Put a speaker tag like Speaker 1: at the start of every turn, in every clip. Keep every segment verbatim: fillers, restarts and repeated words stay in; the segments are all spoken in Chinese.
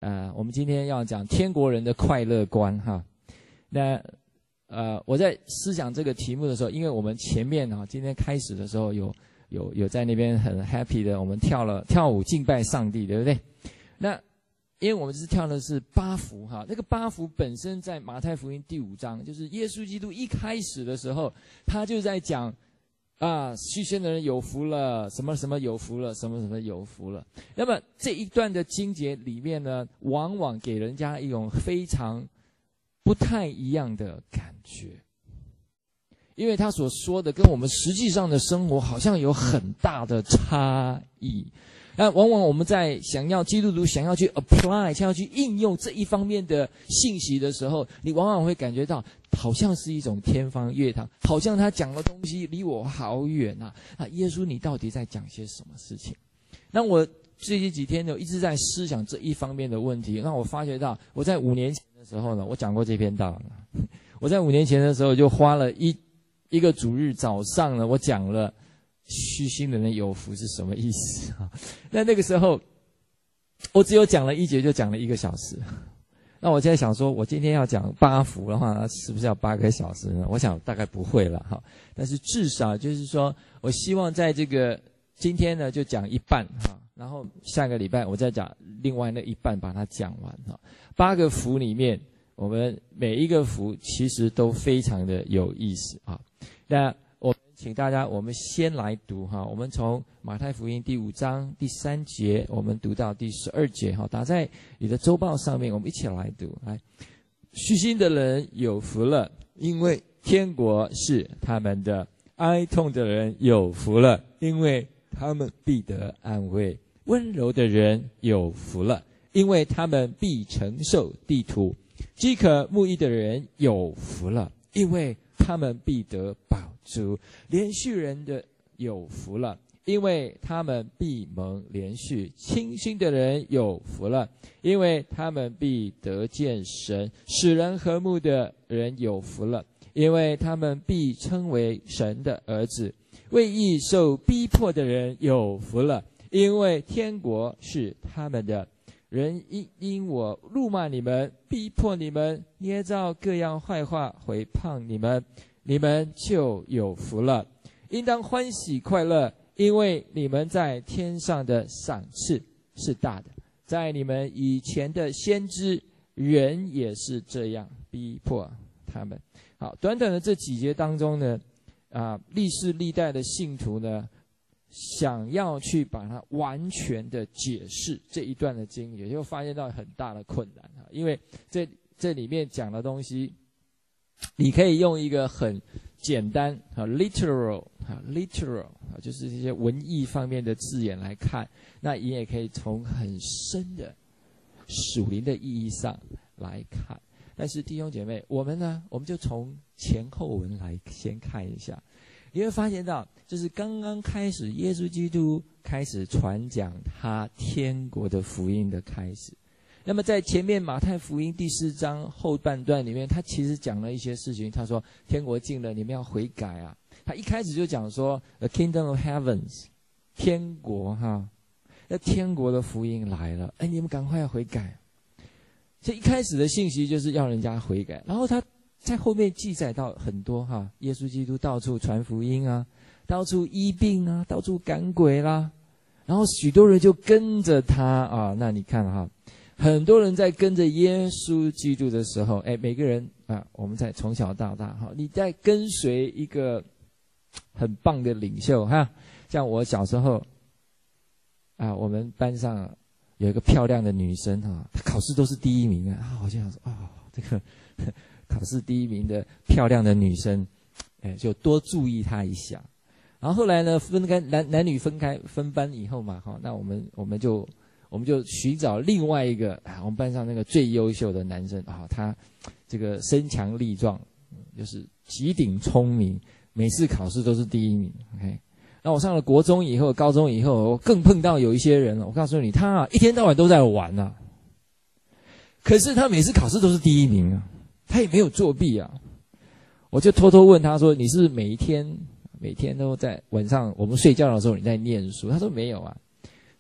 Speaker 1: 呃，我们今天要讲天国人的快乐观哈。那呃，我在思想这个题目的时候，因为我们前面哈，今天开始的时候有有有在那边很 happy 的，我们跳了跳舞敬拜上帝，对不对？那因为我们是跳的是八福哈，那个八福本身在马太福音第五章，就是耶稣基督一开始的时候，他就在讲啊，虚宣的人有福了，什么什么有福了，什么什么有福了。那么这一段的经节里面呢，往往给人家一种非常不太一样的感觉，因为他所说的跟我们实际上的生活好像有很大的差异。那往往我们在想要基督徒想要去 apply 想要去应用这一方面的信息的时候，你往往会感觉到好像是一种天方夜谭，好像他讲的东西离我好远啊！啊，耶稣你到底在讲些什么事情？那我最近几天呢，一直在思想这一方面的问题。那我发觉到，我在五年前的时候呢，我讲过这篇道。我在五年前的时候就花了一一个主日早上呢，我讲了虚心的人有福是什么意思啊？那那个时候我只有讲了一节，就讲了一个小时。那我现在想说，我今天要讲八福的话，是不是要八个小时呢？我想大概不会了哈。但是至少就是说，我希望在这个今天呢就讲一半哈，然后下个礼拜我再讲另外那一半，把它讲完哈。八个福里面，我们每一个福其实都非常的有意思啊。那我请大家，我们先来读哈，我们从马太福音第五章第三节，我们读到第十二节哈，打在你的周报上面，我们一起来读。来，虚心的人有福了，因为天国是他们的；哀痛的人有福了，因为他们必得安慰；温柔的人有福了，因为他们必承受地土；饥渴慕义的人有福了，因为他们必得饱足；连续人的有福了，因为他们必蒙连续；清心的人有福了，因为他们必得见神；使人和睦的人有福了，因为他们必称为神的儿子；为义受逼迫的人有福了，因为天国是他们的。人因因我辱骂你们，逼迫你们，捏造各样坏话毁谤你们，你们就有福了。应当欢喜快乐，因为你们在天上的赏赐是大的。在你们以前的先知，人也是这样逼迫他们。好，短短的这几节当中呢，啊，历世历代的信徒呢，想要去把它完全的解释这一段的经节，就发现到很大的困难哈，因为这这里面讲的东西，你可以用一个很简单啊 literal 啊 literal 啊，就是这些文艺方面的字眼来看，那你也可以从很深的属灵的意义上来看。但是弟兄姐妹，我们呢，我们就从前后文来先看一下。你会发现到，就是刚刚开始，耶稣基督开始传讲他天国的福音的开始。那么在前面马太福音第四章后半段里面，他其实讲了一些事情。他说天国近了，你们要悔改啊。他一开始就讲说 The kingdom of heavens， 天国哈，那天国的福音来了，哎，你们赶快要悔改。所以一开始的信息就是要人家悔改，然后他在后面记载到很多哈，耶稣基督到处传福音啊，到处医病啊，到处赶鬼啦，然后许多人就跟着他啊。那你看哈，很多人在跟着耶稣基督的时候，哎，每个人啊，我们在从小到大哈，你在跟随一个很棒的领袖哈。像我小时候啊，我们班上有一个漂亮的女生哈，她考试都是第一名啊，我就想说哦，这个考试第一名的漂亮的女生，哎，就多注意她一下。然后后来呢，分开男男女分开分班以后嘛，哈，那我们我们就我们就寻找另外一个啊，我们班上那个最优秀的男生啊，他这个身强力壮，就是极顶聪明，每次考试都是第一名。OK， 那我上了国中以后、高中以后，我更碰到有一些人，我告诉你，他啊一天到晚都在玩啊，可是他每次考试都是第一名啊。他也没有作弊啊，我就偷偷问他说：“你是不是每一天每天都在晚上我们睡觉的时候你在念书？”他说：“没有啊。”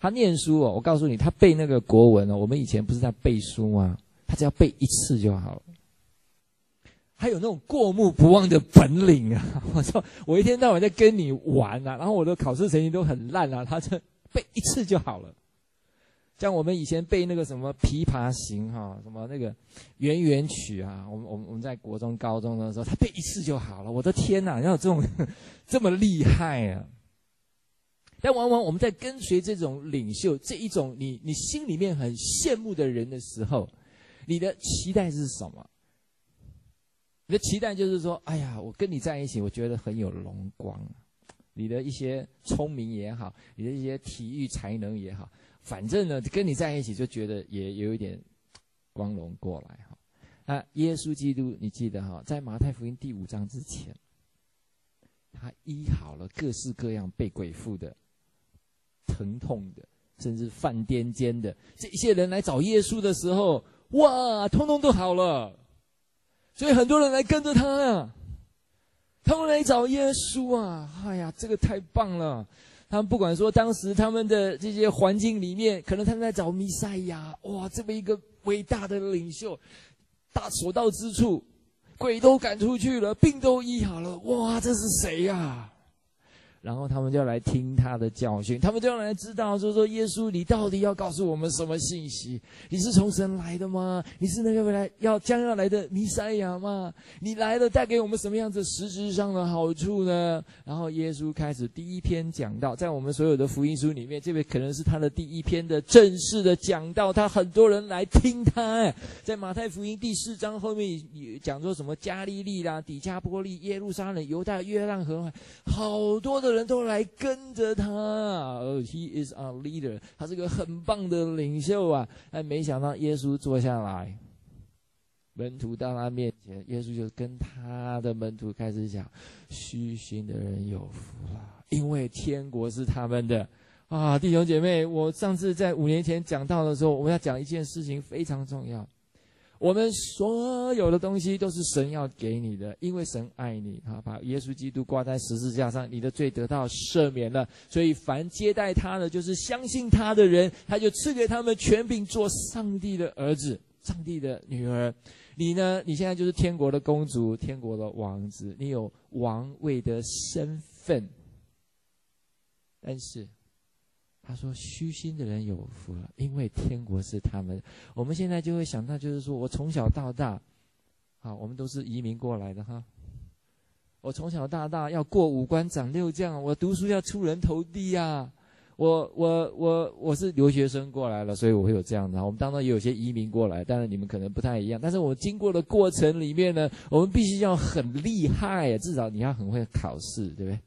Speaker 1: 他念书哦，我告诉你，他背那个国文哦，我们以前不是在背书吗？他只要背一次就好了。还有那种过目不忘的本领啊！我说我一天到晚在跟你玩啊，然后我的考试成绩都很烂啊，他这背一次就好了。像我们以前背那个什么《琵琶行》哈，什么那个圆圆曲啊，我们我们我们在国中、高中的时候，他背一次就好了。我的天哪，要有这种这么厉害啊！但往往我们在跟随这种领袖，这一种你你心里面很羡慕的人的时候，你的期待是什么？你的期待就是说，哎呀，我跟你在一起，我觉得很有荣光。你的一些聪明也好，你的一些体育才能也好。反正呢，跟你在一起就觉得也有一点光荣过来哈。那耶稣基督，你记得哈，在马太福音第五章之前，他医好了各式各样被鬼附的、疼痛的，甚至犯癫痫的这些人来找耶稣的时候，哇，通通都好了。所以很多人来跟着他呀，他们来找耶稣啊！哎呀，这个太棒了。他们不管说当时他们的这些环境里面，可能他们在找弥赛亚，哇，这么一个伟大的领袖，大所到之处，鬼都赶出去了，病都医好了，哇，这是谁呀？然后他们就来听他的教训，他们就来知道说说耶稣，你到底要告诉我们什么信息？你是从神来的吗？你是那个未来要将要来的弥赛亚吗？你来了带给我们什么样子实质上的好处呢？然后耶稣开始第一篇讲道，在我们所有的福音书里面，这位可能是他的第一篇的正式的讲道，他很多人来听他。在马太福音第四章后面讲说什么加利利啦、底加波利、耶路撒冷、犹大、约旦河，好多的人都来跟着他。哦 He is our leader， 他是个很棒的领袖啊！但没想到耶稣坐下来，门徒到他面前，耶稣就跟他的门徒开始讲：虚心的人有福了，因为天国是他们的。啊，弟兄姐妹，我上次在五年前讲道的时候，我要讲一件事情非常重要。我们所有的东西都是神要给你的，因为神爱你，他把耶稣基督挂在十字架上，你的罪得到赦免了。所以凡接待他的，就是相信他的人，他就赐给他们权柄做上帝的儿子、上帝的女儿。你呢？你现在就是天国的公主、天国的王子，你有王位的身份。但是他说虚心的人有福了，因为天国是他们。我们现在就会想到，就是说我从小到大，好，我们都是移民过来的哈。我从小到大要过五关斩六将，我读书要出人头地啊。我我我我是留学生过来了，所以我会有这样的。我们当中也有些移民过来，当然你们可能不太一样。但是我经过的过程里面呢，我们必须要很厉害，至少你要很会考试，对不对？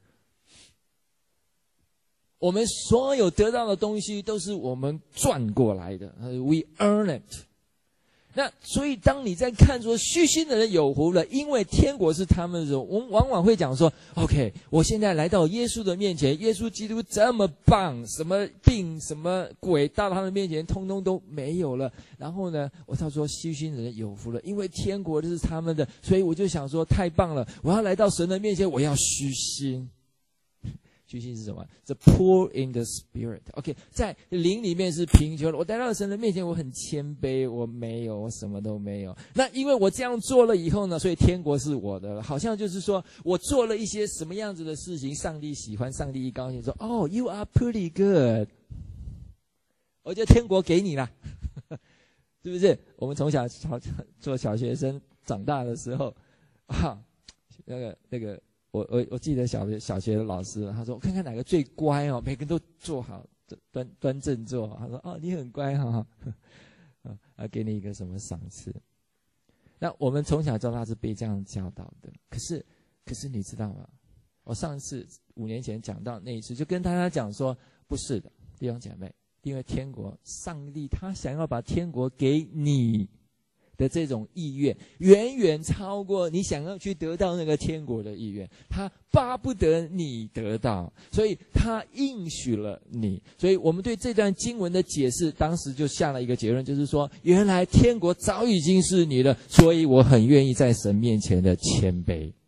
Speaker 1: 我们所有得到的东西都是我们赚过来的 ，We earn it。那所以当你在看说虚心的人有福了，因为天国是他们的时候，我们往往会讲说 ：OK， 我现在来到耶稣的面前，耶稣基督这么棒，什么病、什么鬼到他的面前，通通都没有了。然后呢，我他说虚心的人有福了，因为天国是他们的，所以我就想说太棒了，我要来到神的面前，我要虚心。虚心是什么？是 poor in the spirit。OK， 在灵里面是贫穷的。我来到神的面前，我很谦卑，我没有，我什么都没有。那因为我这样做了以后呢，所以天国是我的了。好像就是说我做了一些什么样子的事情，上帝喜欢，上帝一高兴说：“哦 ，you are pretty good。”我觉得天国给你了，是不是？我们从小小做小学生长大的时候，啊，那个那个。我我我记得小学小学的老师，他说：“我看看哪个最乖哦，每个人都坐好，端端正坐。”他说：“哦，你很乖哈、哦，啊，给你一个什么赏赐？”那我们从小到大是被这样教导的。可是，可是你知道吗？我上次五年前讲到那一次，就跟大家讲说，不是的，弟兄姐妹，因为天国，上帝他想要把天国给你的这种意愿远远超过你想要去得到那个天国的意愿，他巴不得你得到，所以他应许了你。所以我们对这段经文的解释，当时就下了一个结论，就是说原来天国早已经是你的，所以我很愿意在神面前的谦卑。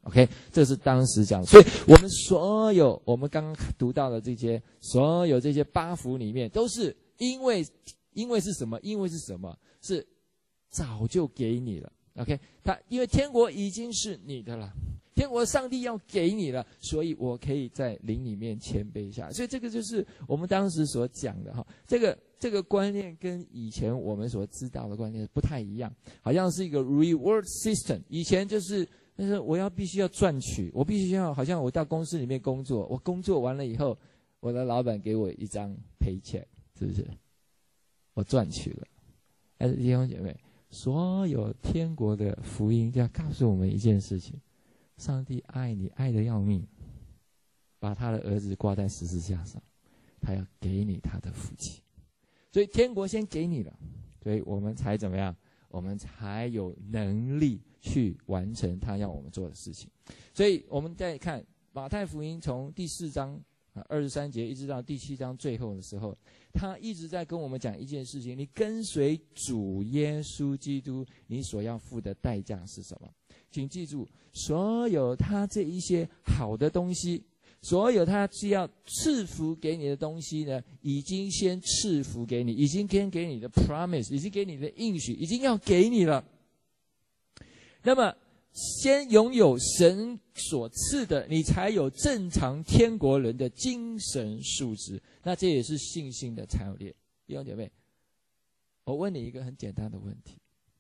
Speaker 1: OK， 这是当时讲的。所以我们所有我们刚刚读到的这些，所有这些八福里面，都是因为因为是什么？因为是什么？是早就给你了。OK， 他因为天国已经是你的了，天国上帝要给你了，所以我可以在灵里面谦卑下来。所以这个就是我们当时所讲的哈，这个这个观念跟以前我们所知道的观念不太一样，好像是一个 reward system。以前就是但是我要必须要赚取，我必须要好像我到公司里面工作，我工作完了以后，我的老板给我一张 paycheck， 是不是？我赚取了。但是弟兄姐妹，所有天国的福音就要告诉我们一件事情：上帝爱你，爱得要命，把他的儿子挂在十字架上，他要给你他的福气。所以天国先给你了，所以我们才怎么样？我们才有能力去完成他要我们做的事情。所以我们再看马太福音从第四章二十三节一直到第七章最后的时候，他一直在跟我们讲一件事情：你跟随主耶稣基督，你所要付的代价是什么？请记住，所有他这一些好的东西，所有他是要赐福给你的东西呢，已经先赐福给你，已经先给你的 promise， 已经给你的应许，已经要给你了。那么先拥有神所赐的，你才有正常天国人的精神素质。那这也是信心的操练。弟兄姐妹，我问你一个很简单的问题：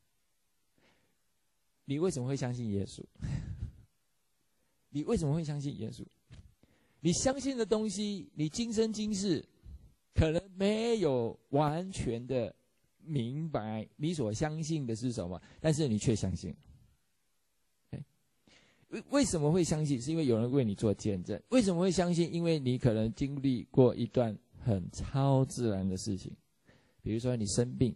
Speaker 1: 你为什么会相信耶稣？你为什么会相信耶稣？你相信的东西，你今生今世可能没有完全的明白你所相信的是什么，但是你却相信。为什么会相信？是因为有人为你做见证。为什么会相信？因为你可能经历过一段很超自然的事情，比如说你生病，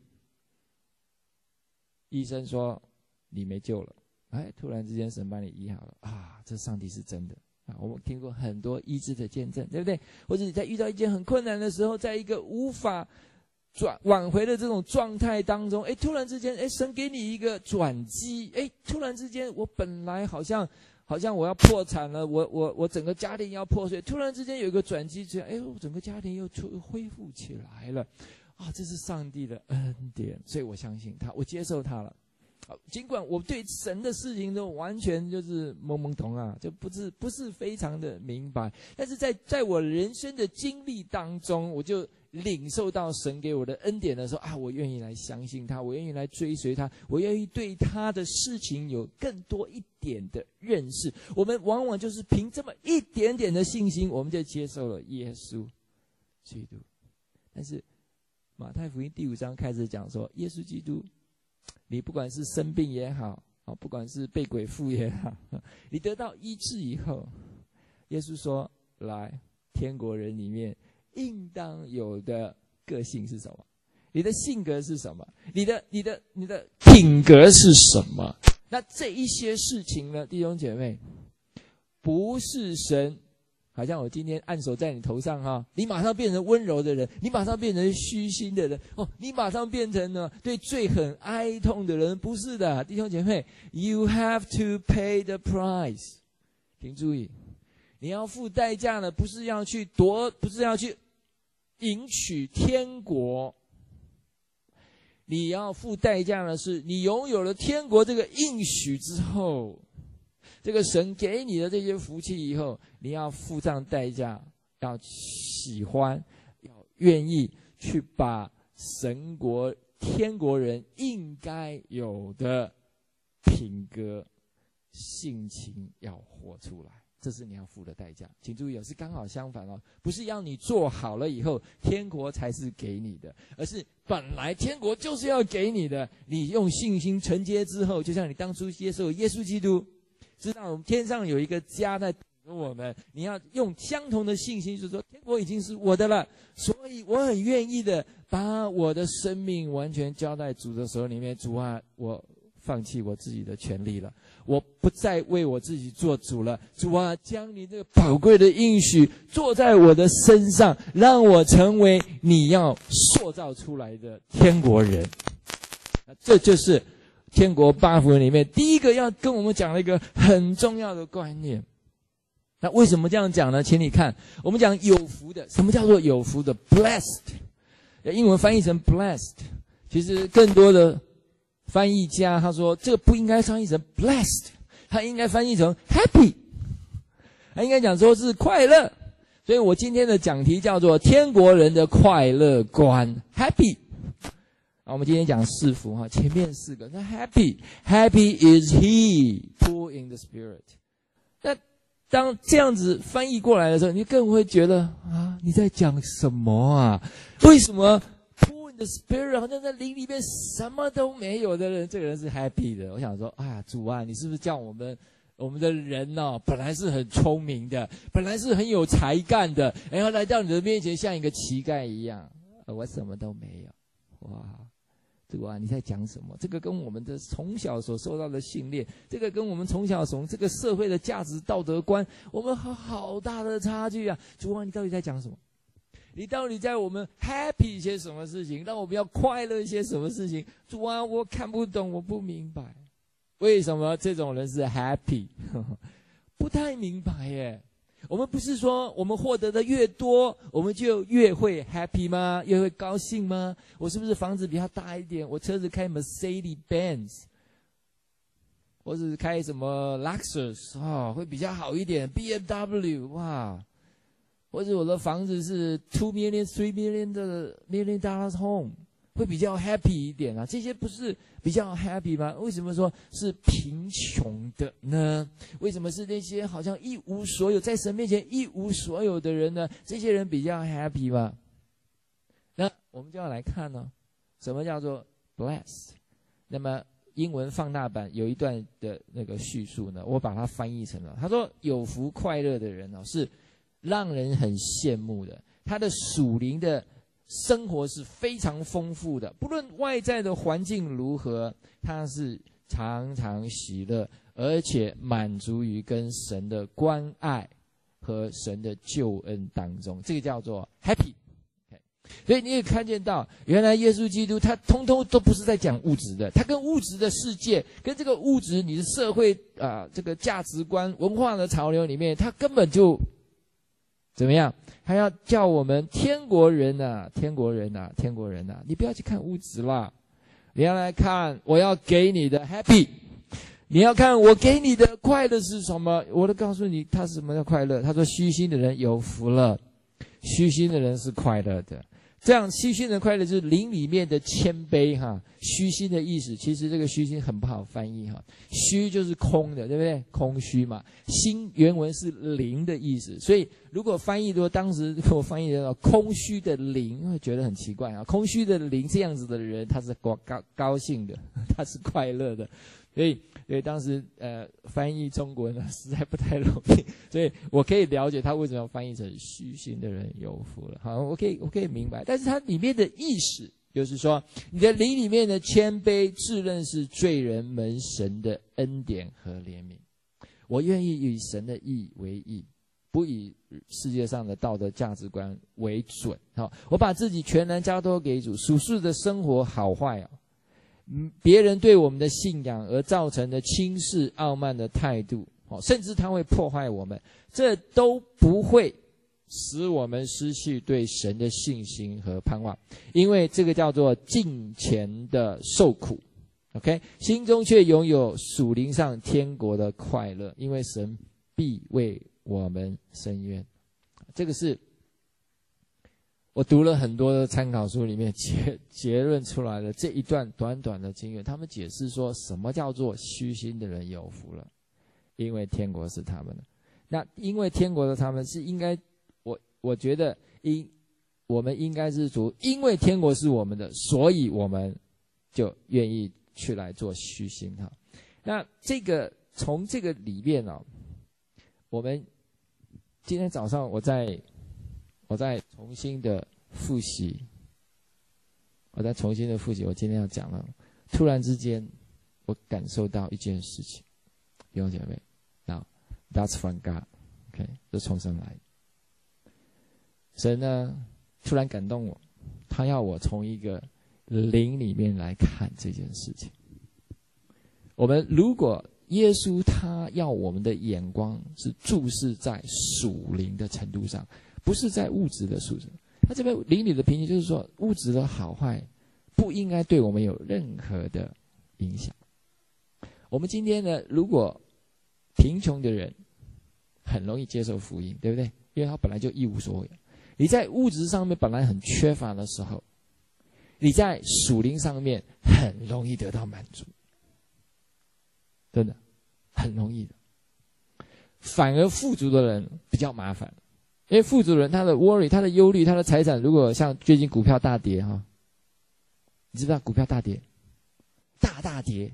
Speaker 1: 医生说你没救了，哎，突然之间神把你医好了啊！这上帝是真的啊！我们听过很多医治的见证，对不对？或者你在遇到一件很困难的时候，在一个无法转挽回的这种状态当中，哎，突然之间，哎，神给你一个转机，哎，突然之间，我本来好像好像我要破产了，我我我整个家庭要破碎，突然之间有一个转机，这样，哎，我整个家庭又出恢复起来了，啊，这是上帝的恩典，所以我相信他，我接受他了。尽管我对神的事情都完全就是懵懵懂啊，就不是不是非常的明白，但是在在我人生的经历当中，我就领受到神给我的恩典的时候啊，我愿意来相信他，我愿意来追随他，我愿意对他的事情有更多一点的认识。我们往往就是凭这么一点点的信心，我们就接受了耶稣基督。但是马太福音第五章开始讲说，耶稣基督，你不管是生病也好，不管是被鬼附也好，你得到医治以后，耶稣说，来，天国人里面应当有的个性是什么？你的性格是什么？你的你的你的品格是什么？那这一些事情呢，弟兄姐妹，不是神好像我今天按手在你头上哈，你马上变成温柔的人，你马上变成虚心的人哦，你马上变成呢对罪很哀痛的人，不是的，弟兄姐妹 ，You have to pay the price。请注意，你要付代价呢，不是要去夺，不是要去迎娶天国，你要付代价的是，你拥有了天国这个应许之后。这个神给你的这些福气以后，你要付上代价，要喜欢，要愿意去把神国天国人应该有的品格性情要活出来，这是你要付的代价。请注意哦，是刚好相反哦，不是要你做好了以后天国才是给你的，而是本来天国就是要给你的，你用信心承接之后，就像你当初接受耶稣基督，知道我们天上有一个家在等着我们，你要用相同的信心，就是说天国已经是我的了，所以我很愿意的把我的生命完全交在主的手里面。主啊，我放弃我自己的权利了，我不再为我自己做主了。主啊，将你这个宝贵的应许做在我的身上，让我成为你要塑造出来的天国人。这就是天国八福里面第一个要跟我们讲了一个很重要的观念。那为什么这样讲呢？请你看，我们讲有福的，什么叫做有福的 ？blessed， 英文翻译成 blessed， 其实更多的翻译家他说这个不应该翻译成 blessed， 他应该翻译成 happy， 他应该讲说是快乐。所以我今天的讲题叫做天国人的快乐观 happy。我们今天讲四福哈，前面四个，那 happy happy is he poor in the spirit。那当这样子翻译过来的时候，你更会觉得啊，你在讲什么啊？为什么 poor in the spirit 好像在灵里面什么都没有的人，这个人是 happy 的？我想说，啊，主啊，你是不是叫我们？我们的人哦，本来是很聪明的，本来是很有才干的，然后来到你的面前像一个乞丐一样，我什么都没有。哇，主啊，你在讲什么？这个跟我们的从小所受到的训练，这个跟我们从小从这个社会的价值道德观，我们好好大的差距啊！主啊，你到底在讲什么？你到底在我们 happy 一些什么事情，让我们要快乐一些什么事情？主啊，我看不懂，我不明白。为什么这种人是 happy？ 不太明白耶。我们不是说我们获得的越多，我们就越会 happy 吗？越会高兴吗？我是不是房子比他大一点？我车子开 Mercedes Benz， 或者开什么 Lexus 哦，会比较好一点 ？B M W 哇，或者我的房子是 two million three million 的 million dollars home。会比较 happy 一点啊，这些不是比较 happy 吗？为什么说是贫穷的呢？为什么是那些好像一无所有，在神面前一无所有的人呢？这些人比较 happy 吗？那我们就要来看呢，什么叫做 blessed？ 那么英文放大版有一段的那个叙述呢，我把它翻译成了，他说有福快乐的人哦，是让人很羡慕的，他的属灵的生活是非常丰富的，不论外在的环境如何，他是常常喜乐，而且满足于跟神的关爱和神的救恩当中，这个叫做 happy。okay. 所以你也看见到，原来耶稣基督他通通都不是在讲物质的，他跟物质的世界，跟这个物质你的社会啊、呃，这个价值观文化的潮流里面，他根本就怎么样？还要叫我们天国人啊，天国人啊，天国人啊！你不要去看物质啦，你要来看我要给你的 happy， 你要看我给你的快乐是什么。我都告诉你，他是什么叫快乐？他说：虚心的人有福了，虚心的人是快乐的。这样虚心的快乐就是灵里面的谦卑哈。虚心的意思，其实这个虚心很不好翻译哈。虚就是空的，对不对？空虚嘛。心原文是灵的意思，所以如果翻译说当时给我翻译的空虚的灵，会觉得很奇怪啊。空虚的灵这样子的人，他是高高高兴的，他是快乐的。所以，所以当时呃翻译中国呢，实在不太容易，所以我可以了解他为什么要翻译成虚心的人有福了。好，我可以我可以明白，但是它里面的意思就是说，你的灵里面的谦卑，自认是罪人们神的恩典和怜悯。我愿意以神的义为义，不以世界上的道德价值观为准。好，我把自己全然交托给主，属世的生活好坏啊。别人对我们的信仰而造成的轻视、傲慢的态度，甚至他会破坏我们，这都不会使我们失去对神的信心和盼望，因为这个叫做敬虔的受苦。OK， 心中却拥有属灵上天国的快乐，因为神必为我们伸冤。这个是我读了很多的参考书里面结结论出来的这一段短短的经验，他们解释说什么叫做虚心的人有福了，因为天国是他们的。那因为天国的他们是应该，我我觉得应我们应该是主，因为天国是我们的，所以我们就愿意去来做虚心哈。那这个从这个里面哦，我们今天早上我在。我再重新的复习，我再重新的复习我今天要讲了。突然之间，我感受到一件事情，弟兄姐妹 ，Now that's from God，OK， 是从神来。神呢，突然感动我，他要我从一个灵里面来看这件事情。 我们如果耶稣他要我们的眼光是注视在属灵的程度上，不是在物质的数值。他这边灵里的评级就是说，物质的好坏不应该对我们有任何的影响。我们今天呢，如果贫穷的人很容易接受福音，对不对？因为他本来就一无所有。你在物质上面本来很缺乏的时候，你在属灵上面很容易得到满足，真的很容易的。反而富足的人比较麻烦，因为富足的人他的 worry， 他的忧虑，他的财产，如果像最近股票大跌哈，你知不知道股票大跌，大大跌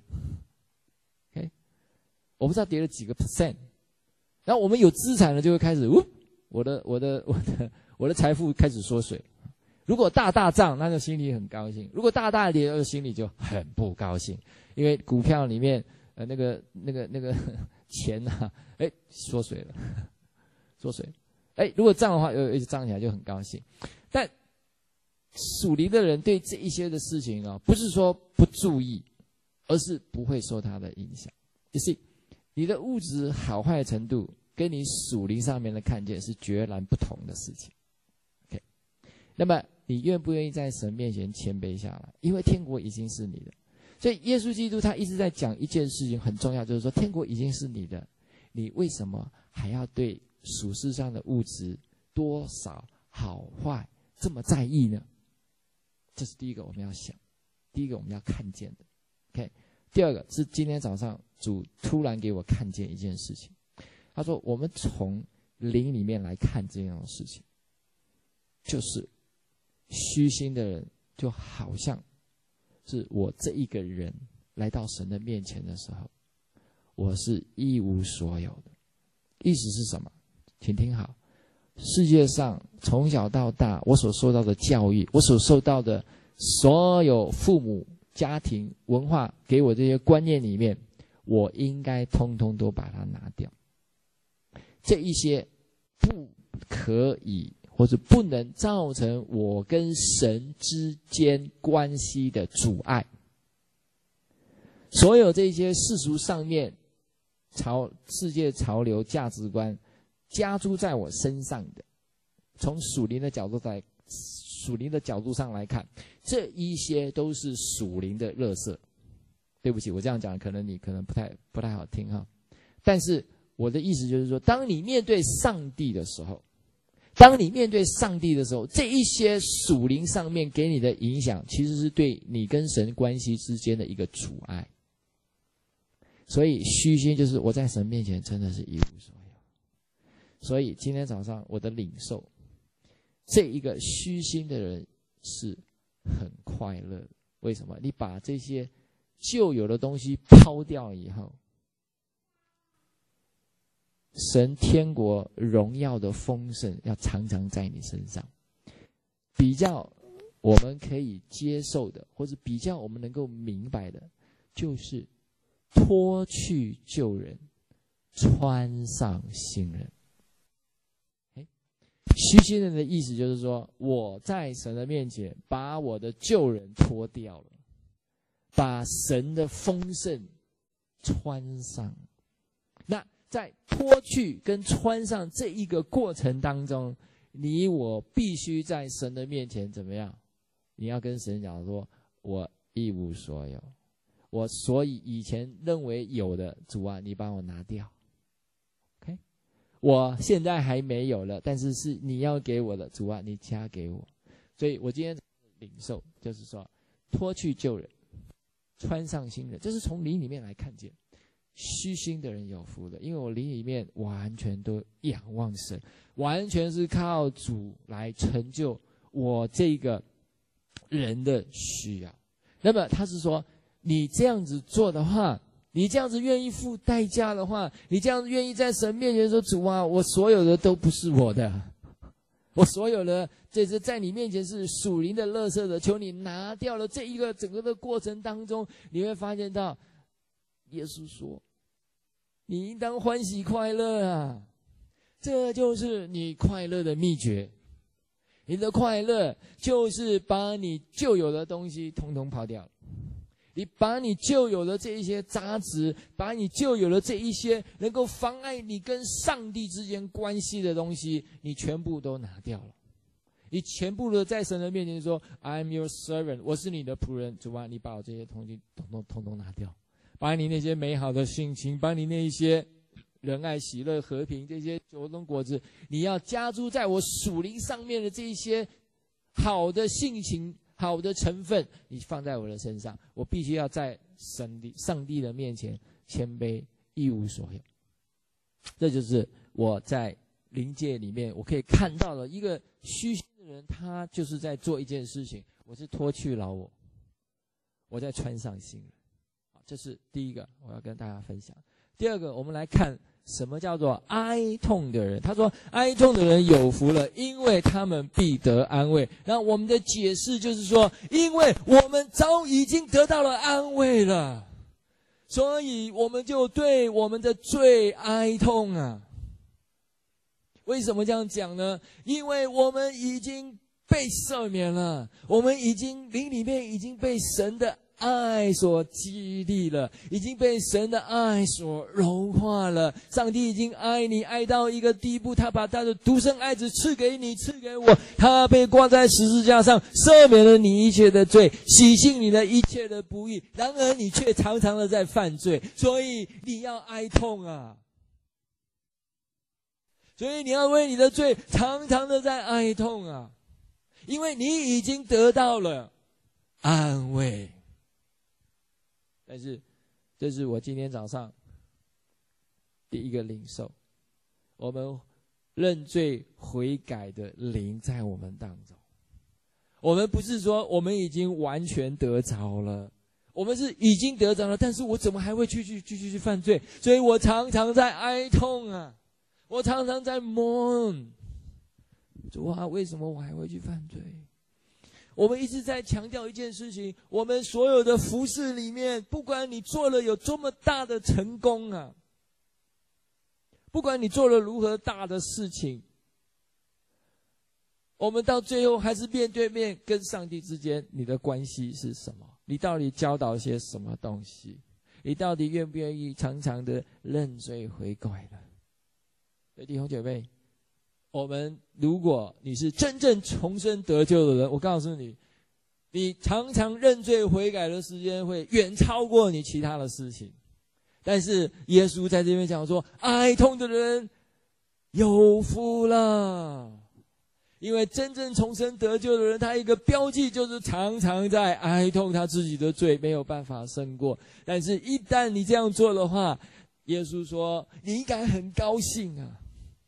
Speaker 1: ，OK， 我不知道跌了几个 percent， 然后我们有资产了就会开始，呜，我的我的我的我的财富开始缩水。如果大大涨，那就心里很高兴；如果大大跌，心里就很不高兴，因为股票里面呃那个那个那个钱啊，哎缩水了，缩水。哎，如果涨的话，又一直涨起来就很高兴。但属灵的人对这一些的事情啊，不是说不注意，而是不会受它的影响。You see， 你的物质好坏程度跟你属灵上面的看见是截然不同的事情。OK， 那么你愿不愿意在神面前谦卑下来？因为天国已经是你的。所以耶稣基督他一直在讲一件事情很重要，就是说天国已经是你的，你为什么还要对属世上的物质多少好坏这么在意呢？这是第一个我们要想，第一个我们要看见的。OK， 第二个是今天早上主突然给我看见一件事情，他说我们从灵里面来看这样的事情，就是虚心的人就好像是我这一个人来到神的面前的时候，我是一无所有的。意思是什么？请听好，世界上从小到大我所受到的教育，我所受到的所有父母、家庭、文化给我这些观念里面，我应该通通都把它拿掉。这一些不可以或者不能造成我跟神之间关系的阻碍。所有这些世俗上面潮世界潮流价值观加诸在我身上的，从属灵的角度来属灵的角度上来看，这一些都是属灵的垃圾。对不起，我这样讲可能你可能不太不太好听哈，但是我的意思就是说，当你面对上帝的时候，当你面对上帝的时候，这一些属灵上面给你的影响，其实是对你跟神关系之间的一个阻碍。所以虚心就是我在神面前真的是一无所有。所以今天早上我的领受，这一个虚心的人是很快乐的。为什么？你把这些旧有的东西抛掉以后，神天国荣耀的丰盛要常常在你身上。比较我们可以接受的，或者比较我们能够明白的，就是脱去旧人，穿上新人。虚心人的意思就是说，我在神的面前把我的旧人脱掉了，把神的丰盛穿上。那在脱去跟穿上这一个过程当中，你我必须在神的面前怎么样？你要跟神讲说，我一无所有，我所以以前认为有的，主啊，你帮我拿掉。OK， 我现在还没有了，但是是你要给我的，主啊，你加给我。所以我今天领受就是说，脱去旧人，穿上新人，这是从灵里面来看见。虚心的人有福的，因为我灵里面完全都仰望神，完全是靠主来成就我这个人的需要。那么他是说，你这样子做的话，你这样子愿意付代价的话，你这样子愿意在神面前说，主啊，我所有的都不是我的，我所有的这是在你面前是属灵的垃圾的，求你拿掉了。这一个整个的过程当中，你会发现到耶稣说，你应当欢喜快乐啊，这就是你快乐的秘诀。你的快乐就是把你旧有的东西统统抛掉了， 你把你旧有的这一些杂质，把你旧有的这一些能够妨碍你跟上帝之间关系的东西，你全部都拿掉了。你全部的在神的面前说 I'm your servant， 我是你的仆人，主啊，你把我这些东西统统统统拿掉，把你那些美好的性情，把你那一些仁爱喜乐和平这些九种果子，你要加诸在我属灵上面的这一些好的性情好的成分，你放在我的身上，我必须要在神的上帝的面前谦卑一无所有。这就是我在灵界里面我可以看到的一个虚心的人，他就是在做一件事情，我是脱去老我，我在穿上新人。这是第一个我要跟大家分享。第二个，我们来看什么叫做哀痛的人。他说哀痛的人有福了，因为他们必得安慰。那我们的解释就是说，因为我们早已经得到了安慰了，所以我们就对我们的罪哀痛啊。为什么这样讲呢？因为我们已经被赦免了，我们已经灵里面已经被神的爱所激励了，已经被神的爱所融化了。上帝已经爱你爱到一个地步，他把他的独生爱子赐给你，赐给我，他被挂在十字架上，赦免了你一切的罪，洗净你的一切的不义。然而你却常常的在犯罪，所以你要哀痛啊，所以你要为你的罪常常的在哀痛啊，因为你已经得到了安慰。但是这是我今天早上第一个领受，我们认罪悔改的灵在我们当中。我们不是说我们已经完全得着了，我们是已经得着了，但是我怎么还会继续继续去犯罪？所以我常常在哀痛啊，我常常在 mourn， 主啊，为什么我还会去犯罪？我们一直在强调一件事情，我们所有的服事里面，不管你做了有多么大的成功啊，不管你做了如何大的事情，我们到最后还是面对面跟上帝之间，你的关系是什么？你到底教导些什么东西？你到底愿不愿意常常的认罪悔改呢？所以弟兄姐妹，我们如果你是真正重生得救的人，我告诉你，你常常认罪悔改的时间会远超过你其他的事情。但是耶稣在这边讲说，哀痛的人有福了，因为真正重生得救的人，他一个标记就是常常在哀痛他自己的罪，没有办法胜过。但是一旦你这样做的话，耶稣说你应该很高兴啊，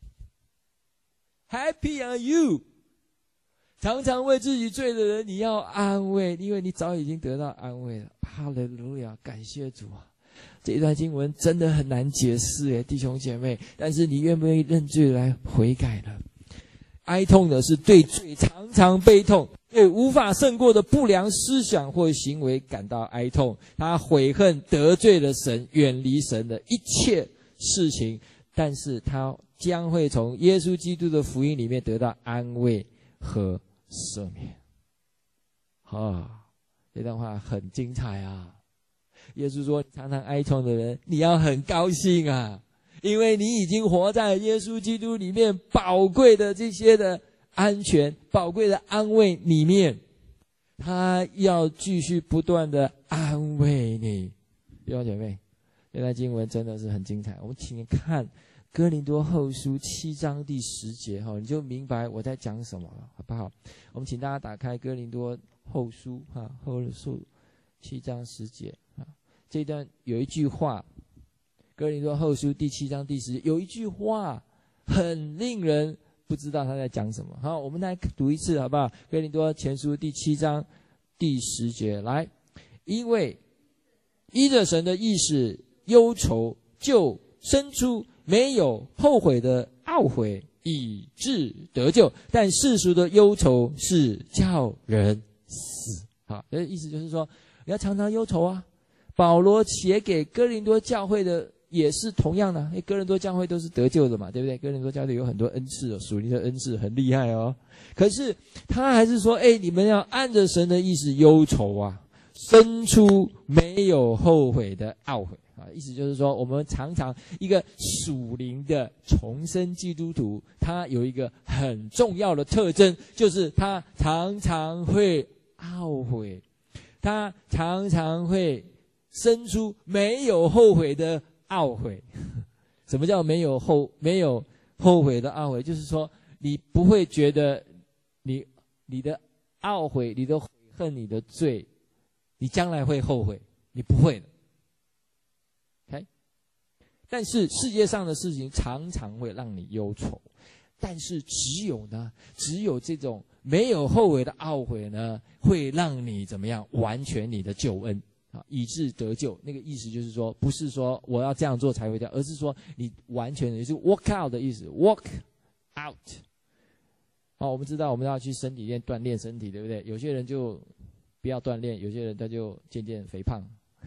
Speaker 1: Happy are you。 常常为自己罪的人，你要安慰，因为你早已经得到安慰了。哈利路亚，感谢主啊！这一段经文真的很难解释耶，弟兄姐妹，但是你愿不愿意认罪来悔改呢？哀痛的是对罪常常悲痛，对无法胜过的不良思想或行为感到哀痛，他悔恨得罪了神，远离神的一切事情，但是他将会从耶稣基督的福音里面得到安慰和赦免。啊，这段话很精彩啊！耶稣说，常常哀痛的人，你要很高兴啊，因为你已经活在耶稣基督里面宝贵的这些的安全、宝贵的安慰里面，他要继续不断的安慰你。弟兄姐妹，这段经文真的是很精彩。我们请看哥林多后书七章第十节，你就明白我在讲什么了，好不好？我们请大家打开哥林多后书后书七章十节。这段有一句话，哥林多后书第七章第十节有一句话很令人不知道他在讲什么。好，我们来读一次好不好？哥林多前书第七章第十节，来，因为依着神的意思，忧愁就生出没有后悔的懊悔，以致得救，但世俗的忧愁是叫人死。好，这意思就是说，你要常常忧愁啊。保罗写给哥林多教会的也是同样的，因为哥林多教会都是得救的嘛，对不对？哥林多教会有很多恩赐哦，属灵的恩赐很厉害哦。可是他还是说，哎，你们要按着神的意思忧愁啊。 生出没有后悔的懊悔啊！意思就是说，我们常常一个属灵的重生基督徒，他有一个很重要的特征，就是他常常会懊悔，他常常会生出没有后悔的懊悔。什么叫没有后没有后悔的懊悔？就是说，你不会觉得你你的懊悔、你的悔恨、你的罪，你将来会后悔，你不会的。OK， 但是世界上的事情常常会让你忧愁，但是只有呢，只有这种没有后悔的懊悔呢，会让你怎么样完全你的救恩啊，以致得救。那个意思就是说，不是说我要这样做才会这样，而是说你完全的，就是 walk out 的意思 ，walk out。哦，我们知道我们要去身体练锻炼身体，对不对？有些人就不要锻炼，有些人他就渐渐肥胖，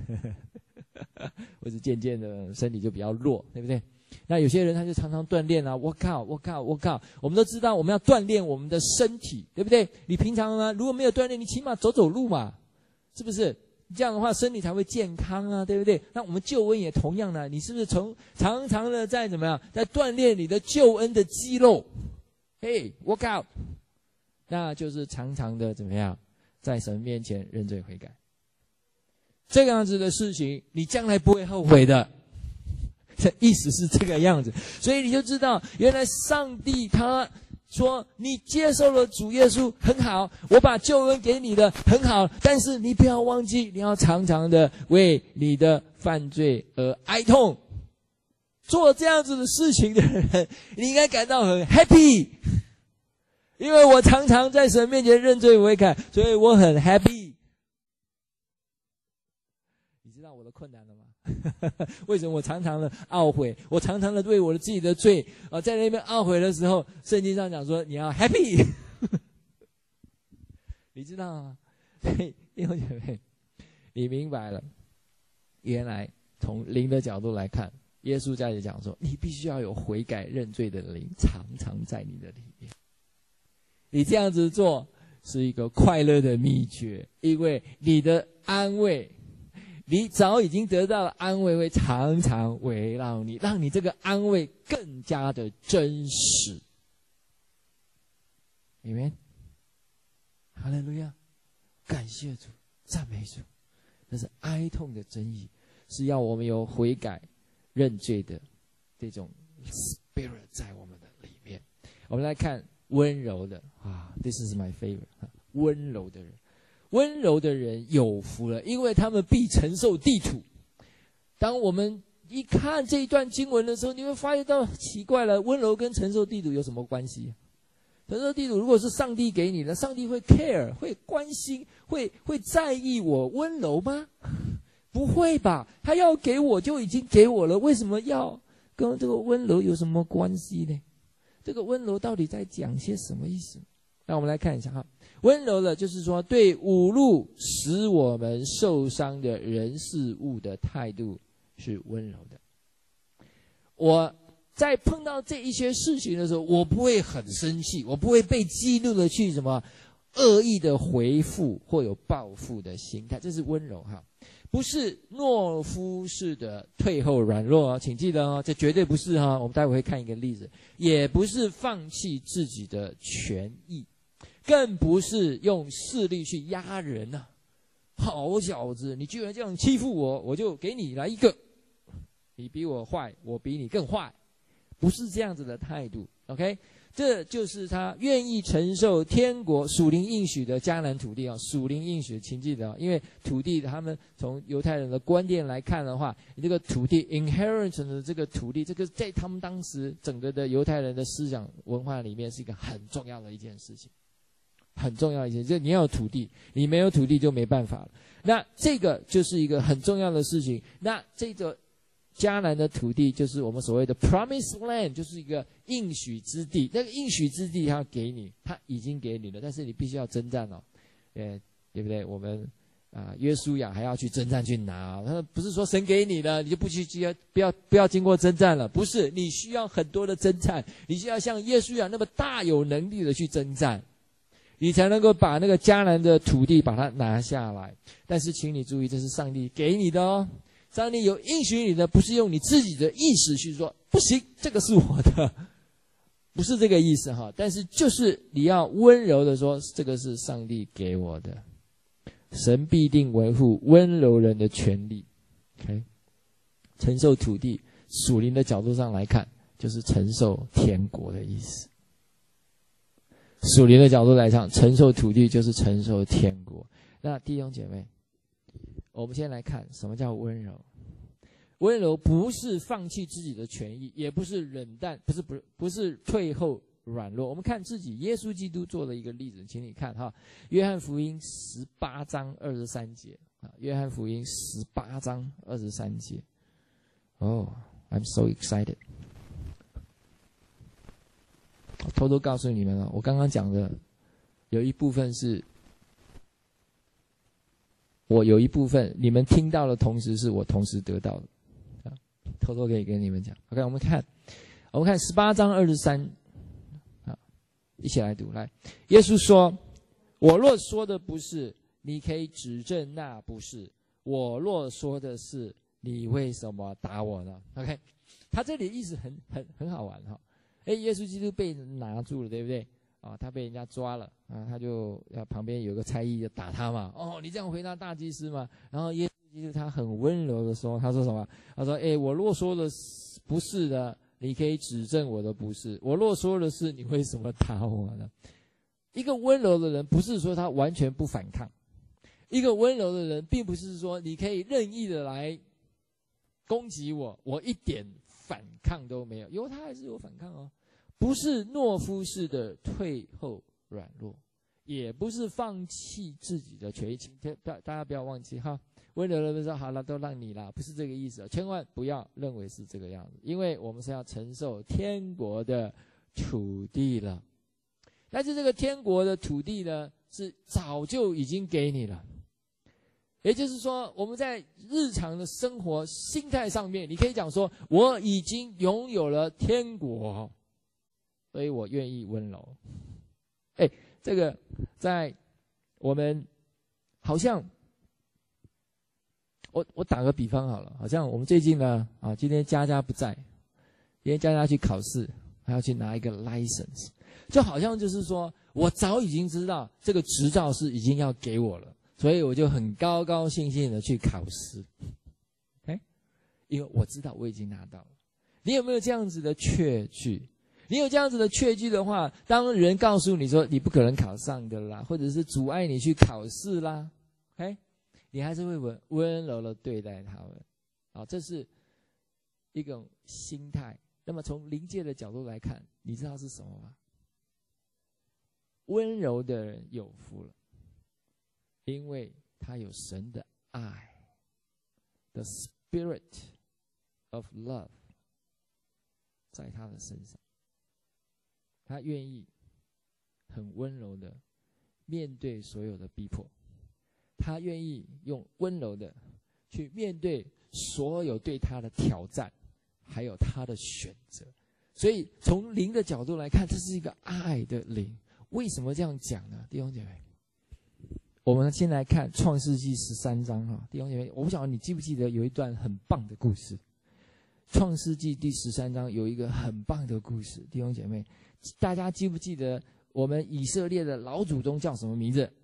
Speaker 1: 或者渐渐的身体就比较弱，对不对？那有些人他就常常锻炼啊 ，work out，work out，work out。我们都知道我们要锻炼我们的身体，对不对？你平常呢如果没有锻炼，你起码走走路嘛，是不是？这样的话身体才会健康啊，对不对？那我们救恩也同样的，你是不是从常常的在怎么样，在锻炼你的救恩的肌肉？嘿 ，work out， 那就是常常的怎么样，在神面前认罪悔改。这个样子的事情，你将来不会后悔的。这意思是这个样子，所以你就知道，原来上帝他说，你接受了主耶稣很好，我把救恩给你的很好，但是你不要忘记，你要常常的为你的犯罪而哀痛。做这样子的事情的人，你应该感到很 happy， 因为我常常在神面前认罪悔改，所以我很 happy。 你知道我的困难了吗？为什么我常常的懊悔，我常常的为我的自己的罪啊，在那边懊悔的时候，圣经上讲说你要 happy。 你知道吗？弟兄姐妹，你明白了，原来从灵的角度来看，耶稣在这里讲说，你必须要有悔改认罪的灵常常在你的里面。你这样子做是一个快乐的秘诀，因为你的安慰，你早已经得到了安慰，会常常围绕你，让你这个安慰更加的真实。阿们，哈利路亚，感谢主，赞美主。这是哀痛的真意，是要我们有悔改认罪的这种 spirit 在我们的里面。我们来看温柔的啊 ，This is my favorite， 温柔的人，温柔的人有福了，因为他们必承受地土。当我们一看这一段经文的时候，你会发现到奇怪了，温柔跟承受地土有什么关系？承受地土如果是上帝给你的，上帝会 care， 会关心，会会在意我温柔吗？不会吧，他要给我就已经给我了，为什么要跟这个温柔有什么关系呢？这个温柔到底在讲些什么意思？那我们来看一下哈，温柔的就是说对侮辱使我们受伤的人事物的态度是温柔的。我在碰到这一些事情的时候，我不会很生气，我不会被激怒的去什么恶意的回复或有报复的心态，这是温柔哈。不是懦夫式的退后软弱哦，请记得哦，这绝对不是哈。我们待会会看一个例子，也不是放弃自己的权益，更不是用势力去压人啊。好小子，你居然这样欺负我，我就给你来一个。你比我坏，我比你更坏，不是这样子的态度。OK。这就是他愿意承受天国属灵应许的迦南土地啊，属灵应许，请记得啊，因为土地他们从犹太人的观念来看的话，这个土地 inheritance 的这个土地，这个在他们当时整个的犹太人的思想文化里面是一个很重要的一件事情，很重要的一件事，就你要有土地，你没有土地就没办法了。那这个就是一个很重要的事情。那这个迦南的土地就是我们所谓的 promised land， 就是一个应许之地。那个应许之地他给你，他已经给你了，但是你必须要征战哦，呃，对不对？我们啊，约书亚还要去征战去拿。他不是说神给你了，你就不去不要不要经过征战了，不是，你需要很多的征战，你需要像约书亚那么大有能力的去征战。 你才能够把那个迦南的土地把它拿下来。但是请你注意，这是上帝给你的哦。上帝有应许你的，不是用你自己的意识去说不行，这个是我的，不是这个意思哈。但是就是你要温柔的说，这个是上帝给我的。神必定维护温柔人的权利。OK， 承受土地，属灵的角度上来看，就是承受天国的意思。属灵的角度来讲，承受土地就是承受天国。那弟兄姐妹，我们先来看什么叫温柔。温柔不是放弃自己的权益，也不是冷淡，不是不是不是退后软弱。我们看自己，耶稣基督做了一个例子，请你看哈，约翰福音十八章二十三节啊，约翰福音十八章二十三节。哦、oh, ，I'm so excited。我偷偷告诉你们了，我刚刚讲的有一部分是，我有一部分你们听到的同时是我同时得到的，啊，偷偷可以跟你们讲。OK， 我们看，我们看十八章二十三，啊，一起来读。来，耶稣说：“我若说的不是，你可以指证那不是；我若说的是，你为什么打我呢 ？”OK， 他这里的意思很很很好玩哈。哎，耶稣基督被人拿住了，对不对？啊，他被人家抓了啊，他就啊旁边有个差役就打他嘛。哦，你这样回答大祭司嘛？然后耶稣基督他很温柔的说，他说什么？他说：“哎，我若说的不是的，你可以指正我的不是；我若说的是，你为什么打我呢？”一个温柔的人，不是说他完全不反抗；一个温柔的人，并不是说你可以任意的来攻击我，我一点反抗都没有，有他还是有反抗哦，不是懦夫式的退后软弱，也不是放弃自己的权益。请大大家不要忘记哈，温柔的人说好了，都让你啦，不是这个意思，千万不要认为是这个样子，因为我们是要承受天国的土地了。但是这个天国的土地呢，是早就已经给你了。也就是说，我们在日常的生活心态上面，你可以讲说，我已经拥有了天国，所以我愿意温柔。哎，这个在我们好像，我我打个比方好了，好像我们最近呢，啊，今天佳佳不在，今天佳佳去考试，还要去拿一个 license， 就好像就是说我早已经知道这个执照是已经要给我了。所以我就很高高兴兴的去考试，哎，因为我知道我已经拿到了。你有没有这样子的确据？你有这样子的确据的话，当人告诉你说你不可能考上的啦，或者是阻碍你去考试啦，哎，你还是会温温柔的对待他们。好，这是一种心态。那么从灵界的角度来看，你知道是什么吗？温柔的人有福了。因为他有神的爱 ，the spirit of love 在他的身上，他愿意很温柔的面对所有的逼迫，他愿意用温柔的去面对所有对他的挑战，还有他的选择。所以从灵的角度来看，这是一个爱的灵。为什么这样讲呢？弟兄姐妹，我们先来看创世纪十三章哈，弟兄姐妹，我不晓得你记不记得有一段很棒的故事。创世纪第十三章有一个很棒的故事，弟兄姐妹，大家记不记得我们以色列的老祖宗叫什么名字？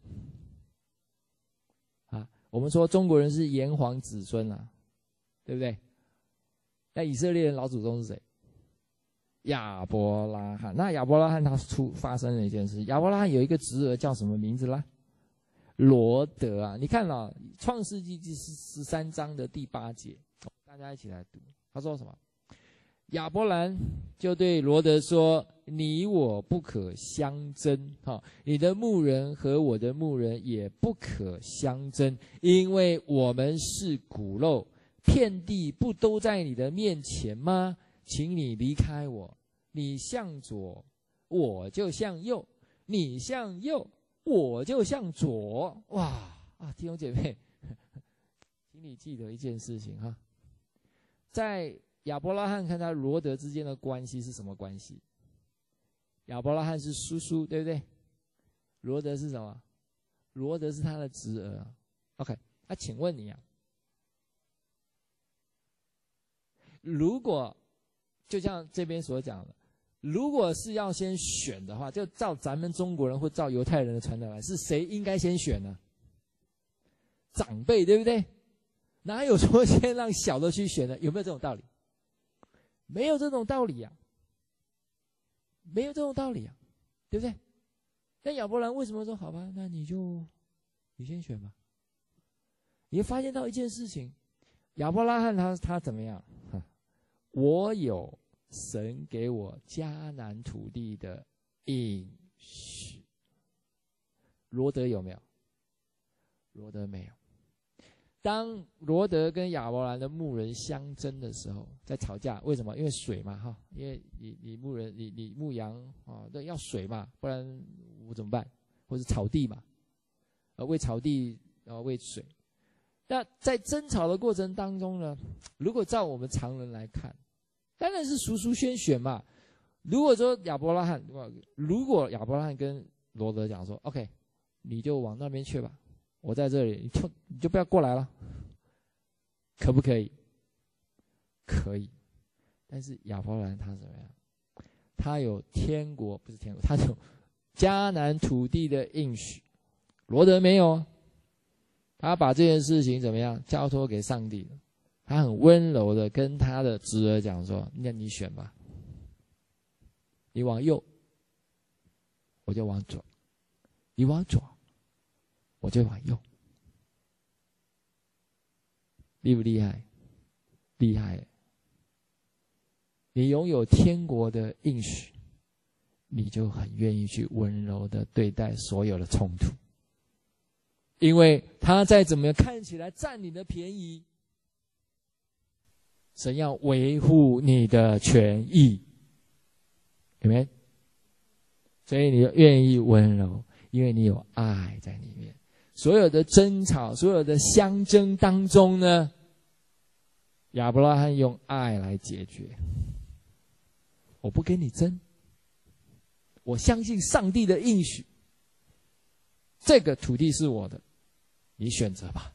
Speaker 1: 啊，我们说中国人是炎黄子孙啊，对不对？那以色列人老祖宗是谁？亚伯拉罕。那亚伯拉罕他出发生了一件事，亚伯拉罕有一个侄儿叫什么名字啦？罗德啊，你看啊，《创世纪》第十三章的第八节，大家一起来读。他说什么？亚伯兰就对罗德说：“你我不可相争，哈，你的牧人和我的牧人也不可相争，因为我们是骨肉，遍地不都在你的面前吗？请你离开我，你向左，我就向右；你向右，我就向左。”哇啊，弟兄姐妹，请你记得一件事情哈，在亚伯拉罕和他罗德之间的关系是什么关系？亚伯拉罕是叔叔，对不对？ 罗德是什么？罗德是他的侄儿。OK， 那、啊、请问你啊，如果就像这边所讲的，如果是要先选的话，就照咱们中国人或照犹太人的传统来，是谁应该先选呢？长辈，对不对？哪有说先让小的去选呢？有没有这种道理？没有这种道理呀、啊，没有这种道理呀、啊，对不对？那亚伯兰为什么说好吧？那你就你先选吧。你会发现到一件事情，亚伯拉罕他他怎么样？我有神给我迦南土地的应许。罗德有没有？罗德没有。当罗德跟亚伯兰的牧人相争的时候，在吵架，为什么？因为水嘛，哈，因为你你牧人你你牧羊啊，对，要水嘛，不然我怎么办？或者草地嘛，呃，为草地呃喂水。那在争吵的过程当中呢，如果照我们常人来看，当然是叔叔先选嘛。如果说亚伯拉罕，如果亚伯拉罕跟罗德讲说 ，OK， 你就往那边去吧，我在这里，你就你就不要过来了，可不可以？可以。但是亚伯拉罕他怎么样？他有天国，不是天国，他有迦南土地的应许，罗德没有。他把这件事情怎么样交托给上帝了？他很温柔的跟他的侄儿讲说：“那你选吧，你往右，我就往左；你往左，我就往右。”厉不厉害？厉害！你拥有天国的应许，你就很愿意去温柔的对待所有的冲突。因为他再怎么样看起来占你的便宜，神要维护你的权益，有没有？所以你愿意温柔，因为你有爱在里面。所有的争吵，所有的相争当中呢，亚伯拉罕用爱来解决。我不跟你争，我相信上帝的应许，这个土地是我的，你选择吧。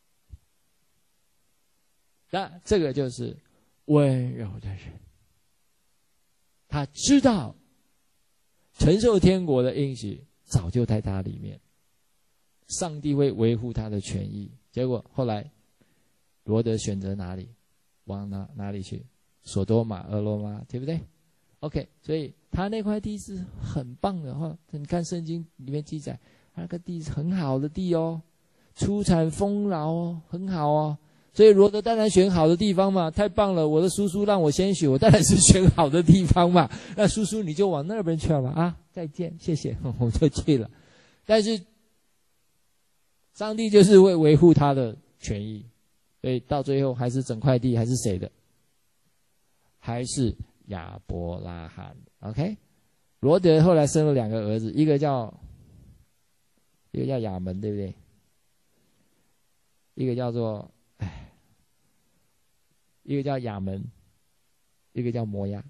Speaker 1: 那这个就是温柔的人，他知道承受天国的应许早就在他里面，上帝会维护他的权益。结果后来罗德选择哪里？往哪哪里去？索多玛、俄罗玛，对不对 ？OK， 所以他那块地是很棒的哈。你看圣经里面记载，他那个地是很好的地哦，出产丰饶哦，很好哦。所以罗德当然选好的地方嘛，太棒了！我的叔叔让我先选，我当然是选好的地方嘛。那叔叔你就往那边去了吧，啊，再见，谢谢，我就去了。但是上帝就是会维护他的权益，所以到最后还是整块地还是谁的？还是亚伯拉罕。OK， 罗德后来生了两个儿子，一个叫一个叫亚门，对不对？一个叫做哎，一个叫亚门，一个叫摩押。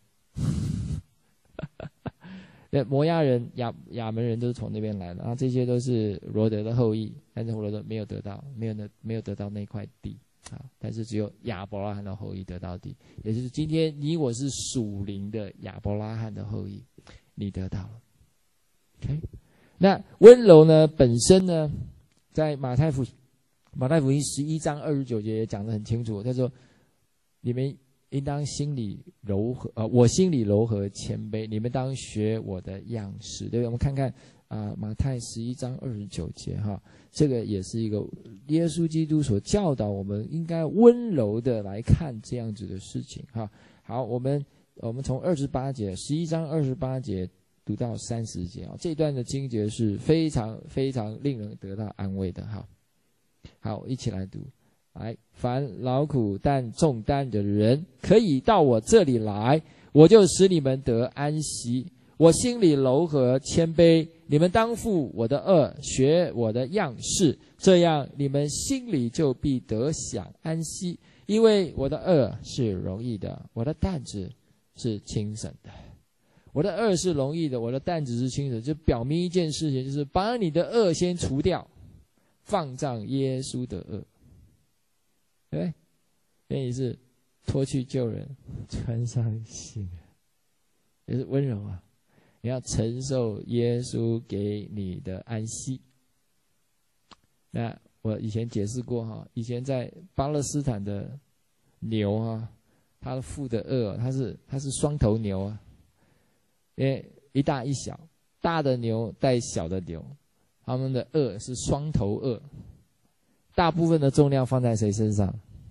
Speaker 1: 那摩押人、亚亚门人都是从那边来的，然后这些都是罗德的后裔，但是罗德没有得到，没有得没有得到那块地啊，但是只有亚伯拉罕的后裔得到地，也就是今天你我是属灵的亚伯拉罕的后裔，你得到了。OK， 那温柔呢本身呢，在马太福马太福音十一章二十九节也讲得很清楚，他说：“你们应当心里柔和，呃，我心里柔和谦卑，你们当学我的样式，对不对？”我们看看啊、呃，马太十一章二十九节哈，这个也是一个耶稣基督所教导我们应该温柔的来看这样子的事情哈。好，我们我们从二十八节，十一章二十八节读到三十节啊，这段的经节是非常非常令人得到安慰的哈。好，一起来读。来，凡劳苦但重担的人，可以到我这里来，我就使你们得安息。我心里柔和谦卑，你们当负我的轭，学我的样式，这样你们心里就必得享安息。因为我的轭是容易的，我的担子是轻省的。 我的恶是容易的，我的担子是轻的，就表明一件事情，就是把你的恶先除掉，放上耶稣的恶，对不对？原因是脱去旧人，穿上新人，也是温柔啊！你要承受耶稣给你的安息。那我以前解释过哈，以前在巴勒斯坦的牛啊，它的父的轭，它是它是双头牛啊，因为一大一小，大的牛带小的牛，它们的轭是双头轭，大部分的重量放在谁身上？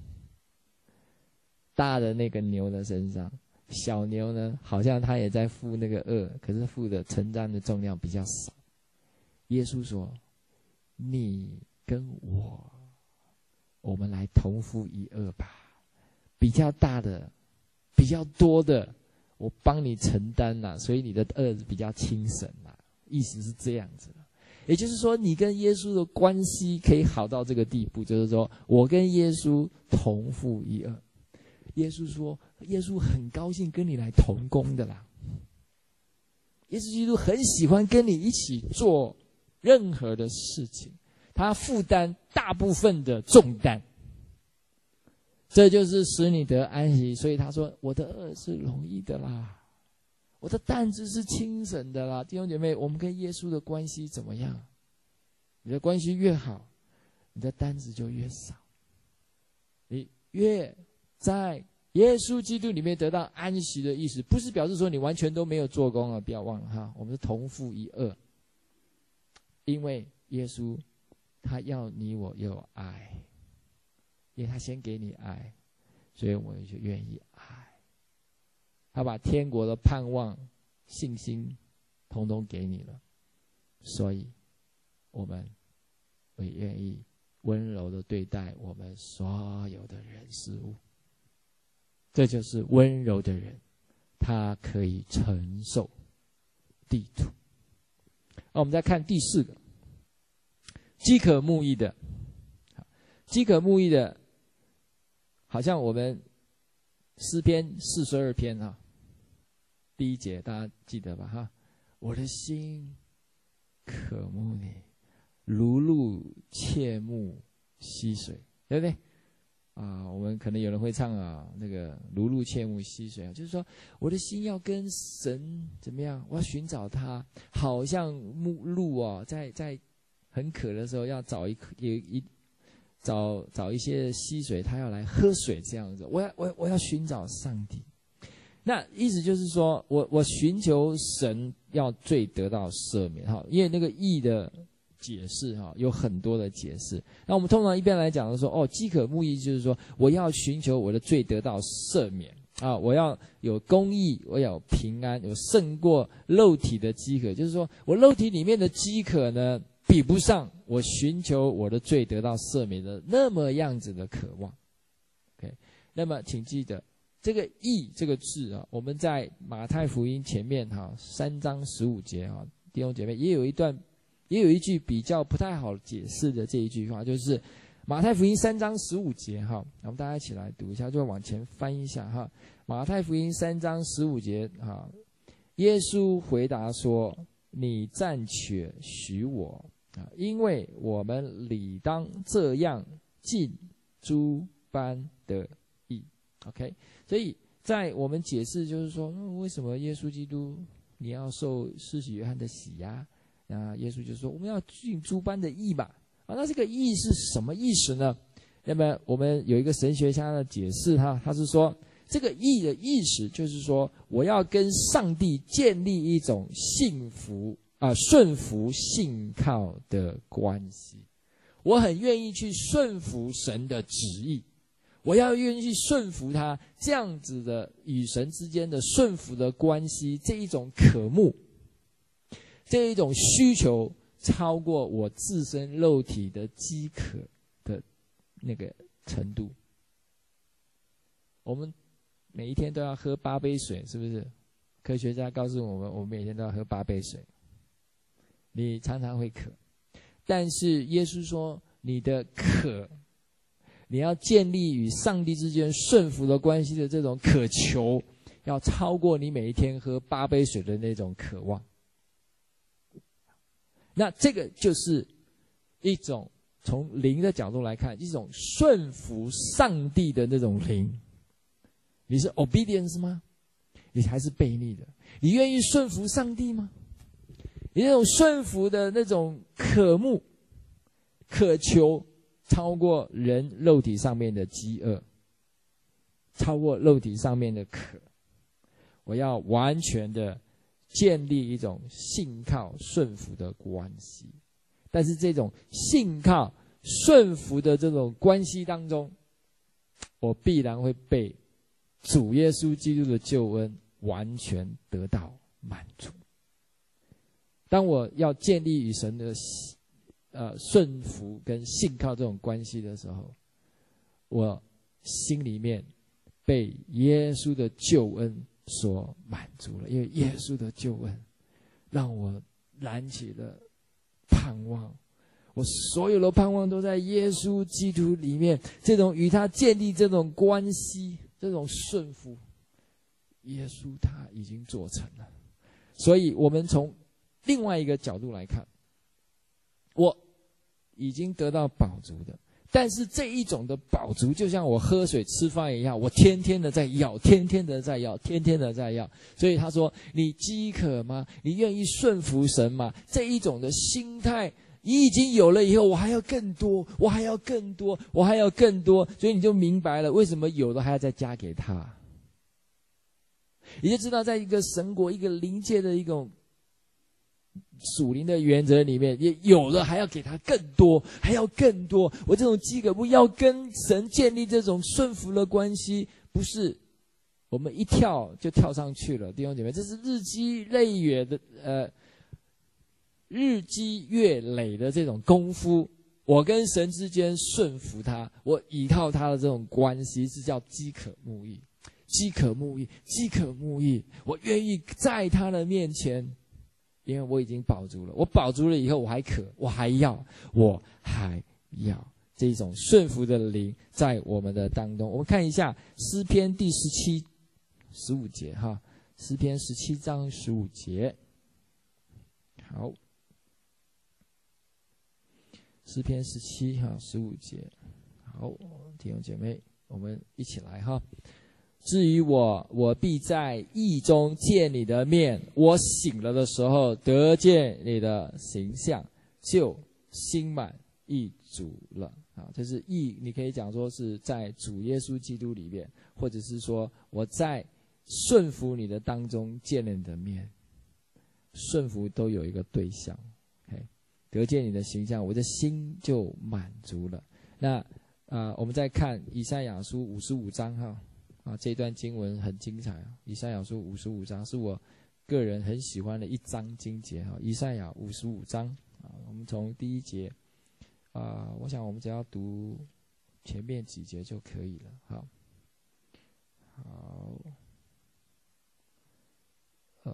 Speaker 1: 大的那个牛的身上，小牛呢，好像它也在负那个轭，可是负的承担的重量比较少。耶稣说：“你跟我，我们来同负一轭吧。比较大的，比较多的，我帮你承担啦、啊，所以你的轭比较轻省啦、啊。意思是这样子。也就是说，你跟耶稣的关系可以好到这个地步，就是说我跟耶稣同负一轭。耶稣说，耶稣很高兴跟你来同工的啦。耶稣基督很喜欢跟你一起做任何的事情，他负担大部分的重担，这就是使你得安息。所以他说，我的轭是容易的啦，我的担子是轻省的啦。弟兄姐妹，我们跟耶稣的关系怎么样？你的关系越好，你的担子就越少，你越在耶稣基督里面得到安息的意思，不是表示说你完全都没有做工啊，不要忘了哈，我们是同负一轭。因为耶稣他要你我有爱，因为他先给你爱，所以我们就愿意爱。他把天国的盼望、信心统统给你了，所以我们也愿意温柔的对待我们所有的人事物。这就是温柔的人，他可以承受地土。那我们再看第四个，饥渴慕义的。饥渴慕义的，好像我们诗篇四十二篇啊，第一节大家记得吧哈？我的心渴慕你，如鹿切慕溪水，对不对？啊，我们可能有人会唱啊，那个如鹿切慕溪水啊，就是说我的心要跟神怎么样？我要寻找他，好像牧鹿啊，在在很渴的时候要找一一一找找一些溪水，他要来喝水这样子。我要我我要寻找上帝，那意思就是说我我寻求神要罪得到赦免哈，因为那个义的解释哈，有很多的解释。那我们通常一边来讲的说，哦，饥渴慕义就是说，我要寻求我的罪得到赦免啊，我要有公义，我要有平安，有胜过肉体的饥渴。就是说我肉体里面的饥渴呢，比不上我寻求我的罪得到赦免的那么样子的渴望。OK， 那么请记得这个义这个字啊，我们在马太福音前面哈三章十五节哈，弟兄姐妹也有一段。也有一句比较不太好解释的这一句话，就是马太福音三章十五节哈，我们大家一起来读一下，就往前翻一下哈。马太福音三章十五节哈，耶稣回答说：“你暂且许我啊，因为我们理当这样尽诸般的义。” OK， 所以在我们解释就是说，嗯、为什么耶稣基督你要受施洗约翰的洗呀？啊，耶稣就说我们要尽诸般的义吧。啊，那这个义是什么意思呢？那么我们有一个神学家的解释哈，他是说这个义的意思就是说，我要跟上帝建立一种信服啊、顺服、信靠的关系。我很愿意去顺服神的旨意，我要愿意去顺服他，这样子的与神之间的顺服的关系，这一种渴慕。这一种需求超过我自身肉体的饥渴的那个程度。我们每一天都要喝八杯水，是不是？科学家告诉我们，我们每天都要喝八杯水。你常常会渴，但是耶稣说，你的渴，你要建立与上帝之间顺服的关系的这种渴求， 要超过你每一天喝八杯水的那种渴望。那这个就是一种从灵的角度来看，一种顺服上帝的那种灵。你是 obedience 吗？你还是悖逆的？你愿意顺服上帝吗？你那种顺服的那种渴慕、渴求，超过人肉体上面的饥饿，超过肉体上面的渴。我要完全的建立一种信靠顺服的关系。但是这种信靠顺服的这种关系当中，我必然会被主耶稣基督的救恩完全得到满足。当我要建立与神的呃顺服跟信靠这种关系的时候，我心里面被耶稣的救恩所满足了。因为耶稣的救恩让我燃起了盼望，我所有的盼望都在耶稣基督里面。这种与他建立这种关系，这种顺服，耶稣他已经做成了。所以我们从另外一个角度来看，我已经得到饱足的，但是这一种的饱足就像我喝水吃饭一样，我天天的在要，天天的在要，天天的在要。所以他说，你饥渴吗？你愿意顺服神吗？这一种的心态你已经有了以后，我还要更多，我还要更多，我还要更多。所以你就明白了为什么有的还要再加给他。你就知道在一个神国一个灵界的一种属灵的原则里面，也有了还要给他更多，还要更多。我这种饥渴不要跟神建立这种顺服的关系，不是我们一跳就跳上去了，弟兄姐妹，这是日积累月的呃日积月累的这种功夫。我跟神之间顺服他，我依靠他的这种关系，是叫饥渴慕义，饥渴慕义，饥渴慕义。我愿意在他的面前，因为我已经饱足了，我饱足了以后我还渴，我还要，我还要。这种顺服的灵在我们的当中。我们看一下诗篇第十七十五节哈，诗篇十七章十五节。好，诗篇十七哈十五节。好，弟兄姐妹，我们一起来哈。至于我，我必在义中见你的面。我醒了的时候，得见你的形象，就心满意足了。啊，这是义，你可以讲说是在主耶稣基督里面，或者是说我在顺服你的当中见了你的面。顺服都有一个对象， okay? 得见你的形象，我的心就满足了。那啊、呃，我们再看以赛亚书五十五章哈。啊，这段经文很精彩啊！以赛亚书五十五章是我个人很喜欢的一章经节哈。以赛亚五十五章啊，我们从第一节啊，我想我们只要读前面几节就可以了。好，好，呃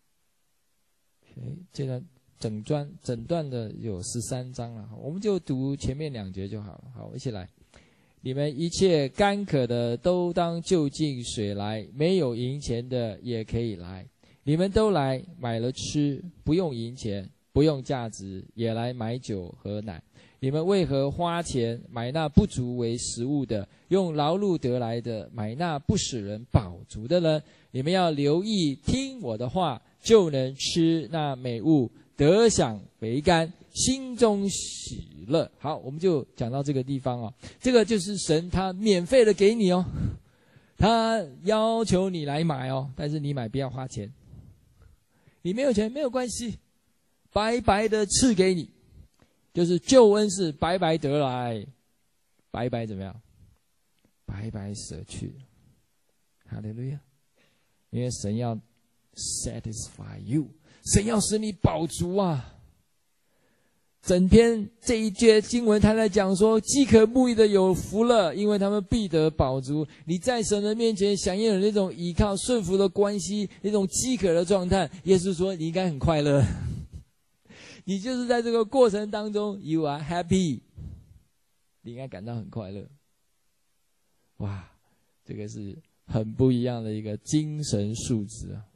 Speaker 1: ，OK， 这段整段整段的有十三章了，我们就读前面两节就好了。好，一起来。你们一切干渴的都当就近水来，没有银钱的也可以来。你们都来买了吃，不用银钱，不用价值，也来买酒和奶。你们为何花钱买那不足为食物的，用劳碌得来的买那不使人饱足的呢？你们要留意听我的话，就能吃那美物，得享肥甘，心中喜乐。好，我们就讲到这个地方哦。这个就是神他免费的给你哦，他要求你来买哦，但是你买不要花钱。你没有钱没有关系，白白的赐给你，就是救恩是白白得来，白白怎么样？白白舍去。哈利路亚！因为神要 satisfy you， 神要使你饱足啊。整篇这一节经文他在讲说，饥渴慕义的有福了，因为他们必得饱足。你在神的面前享有那种依靠顺服的关系，那种饥渴的状态，耶稣说你应该很快乐。你就是在这个过程当中 you are happy， 你应该感到很快乐。哇，这个是很不一样的一个精神素质啊，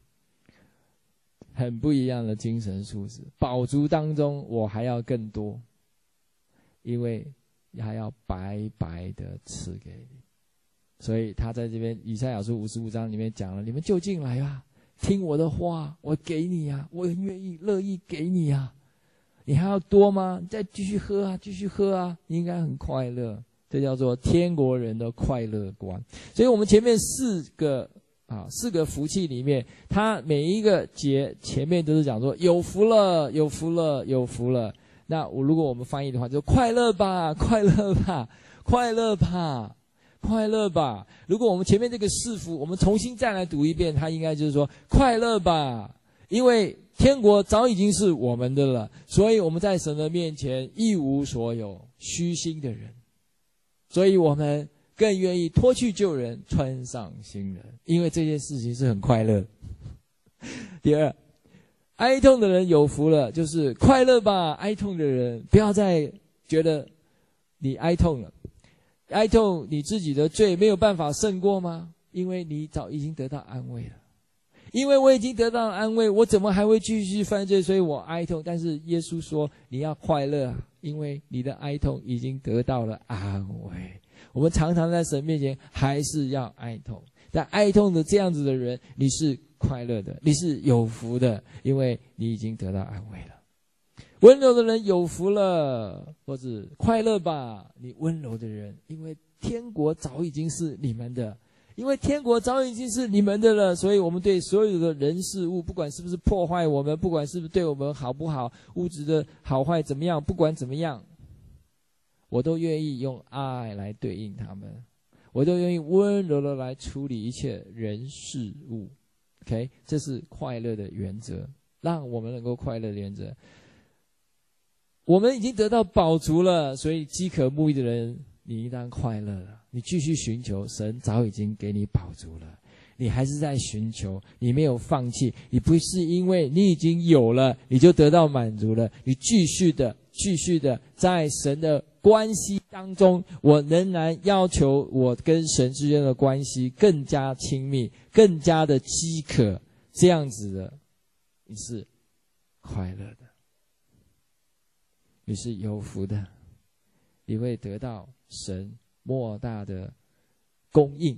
Speaker 1: 很不一样的精神素质。饱足当中，我还要更多，因为还要白白的赐给你。所以他在这边以赛亚书五十五章里面讲了：你们就近来吧，听我的话，我给你啊，我很愿意乐意给你啊。你还要多吗？你再继续喝啊，继续喝啊，你应该很快乐。这叫做天国人的快乐观。所以我们前面四个啊四个福气里面，它每一个节前面都是讲说有福了，有福了，有福了。那我如果我们翻译的话，就快乐吧，快乐吧，快乐吧，快乐吧。如果我们前面这个四福，我们重新再来读一遍，它应该就是说快乐吧，因为天国早已经是我们的了，所以我们在神的面前一无所有，虚心的人，所以我们更愿意脱去旧人，穿上新人，因为这件事情是很快乐。第二，哀痛的人有福了，就是快乐吧，哀痛的人不要再觉得你哀痛了，哀痛你自己的罪没有办法胜过吗？因为你早已经得到安慰了。因为我已经得到了安慰，我怎么还会继续犯罪？所以我哀痛。但是耶稣说你要快乐啊，因为你的哀痛已经得到了安慰。我们常常在神面前还是要哀痛，但哀痛的这样子的人，你是快乐的，你是有福的，因为你已经得到安慰了。温柔的人有福了，或者快乐吧，你温柔的人，因为天国早已经是你们的。因为天国早已经是你们的了，所以我们对所有的人事物，不管是不是破坏我们，不管是不是对我们好不好，物质的好坏怎么样，不管怎么样，我都愿意用爱来对应他们，我都愿意温柔的来处理一切人事物。OK， 这是快乐的原则，让我们能够快乐的原则。我们已经得到饱足了，所以饥渴慕义的人，你应当快乐了。你继续寻求，神早已经给你饱足了。你还是在寻求，你没有放弃，你不是因为你已经有了，你就得到满足了。你继续的、继续的在神的关系当中，我仍然要求我跟神之间的关系更加亲密，更加的饥渴，这样子的，你是快乐的，你是有福的，你会得到神莫大的供应，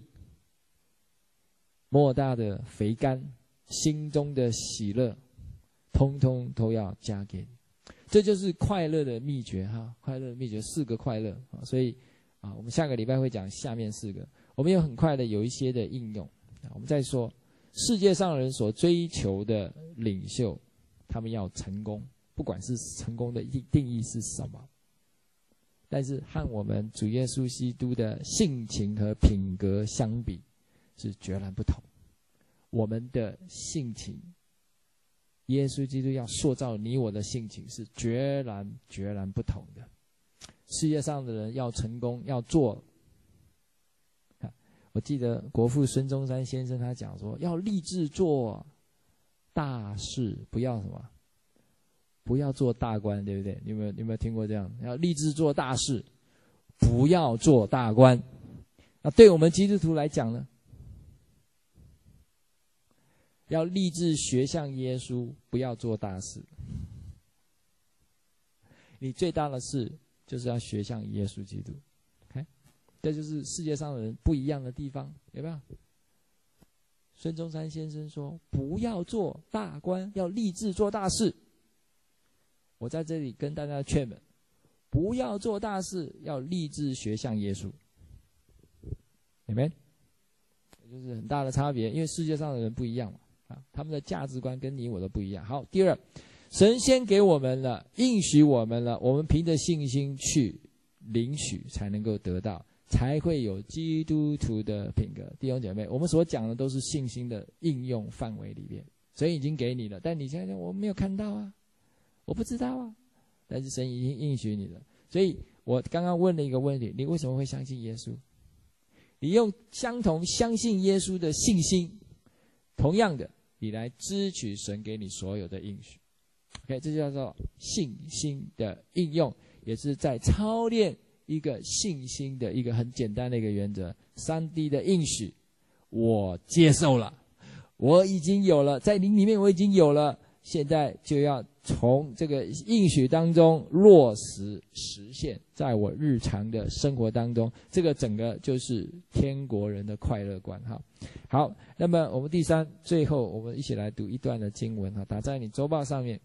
Speaker 1: 莫大的肥甘，心中的喜乐，通通都要加给你。这就是快乐的秘诀哈，快乐的秘诀四个快乐。所以啊，我们下个礼拜会讲下面四个，我们有很快的有一些的应用。我们再说世界上人所追求的领袖，他们要成功，不管是成功的定义是什么，但是和我们主耶稣基督的性情和品格相比是截然不同。我们的性情，耶稣基督要塑造你我的性情是截然截然不同的。世界上的人要成功，要做，我记得国父孙中山先生他讲说，要立志做大事，不要什么，不要做大官，对不对？你有没有你有没有听过这样？要立志做大事，不要做大官。那对我们基督徒来讲呢，要立志学像耶稣，不要做大事。你最大的事就是要学像耶稣基督。OK， 这就是世界上的人不一样的地方，有没有？孙中山先生说，不要做大官，要立志做大事。我在这里跟大家劝勉，不要做大事，要立志学像耶稣。Amen， 就是很大的差别，因为世界上的人不一样嘛，啊，他们的价值观跟你我的不一样。好，第二，神先给我们了，应许我们了，我们凭着信心去领取，才能够得到，才会有基督徒的品格。弟兄姐妹，我们所讲的都是信心的应用范围里面，神已经给你了，但你现在我没有看到啊，我不知道啊，但是神已经应许你了。所以我刚刚问了一个问题，你为什么会相信耶稣？你用相同相信耶稣的信心，同样的你来支取神给你所有的应许。 OK， 这就叫做信心的应用，也是在操练一个信心的一个很简单的一个原则。上帝的应许我接受了，我已经有了，在灵里面我已经有了，现在就要从这个应许当中落实实现，在我日常的生活当中，这个整个就是天国人的快乐观哈。好，那么我们第三，最后我们一起来读一段的经文哈，打在你周报上面。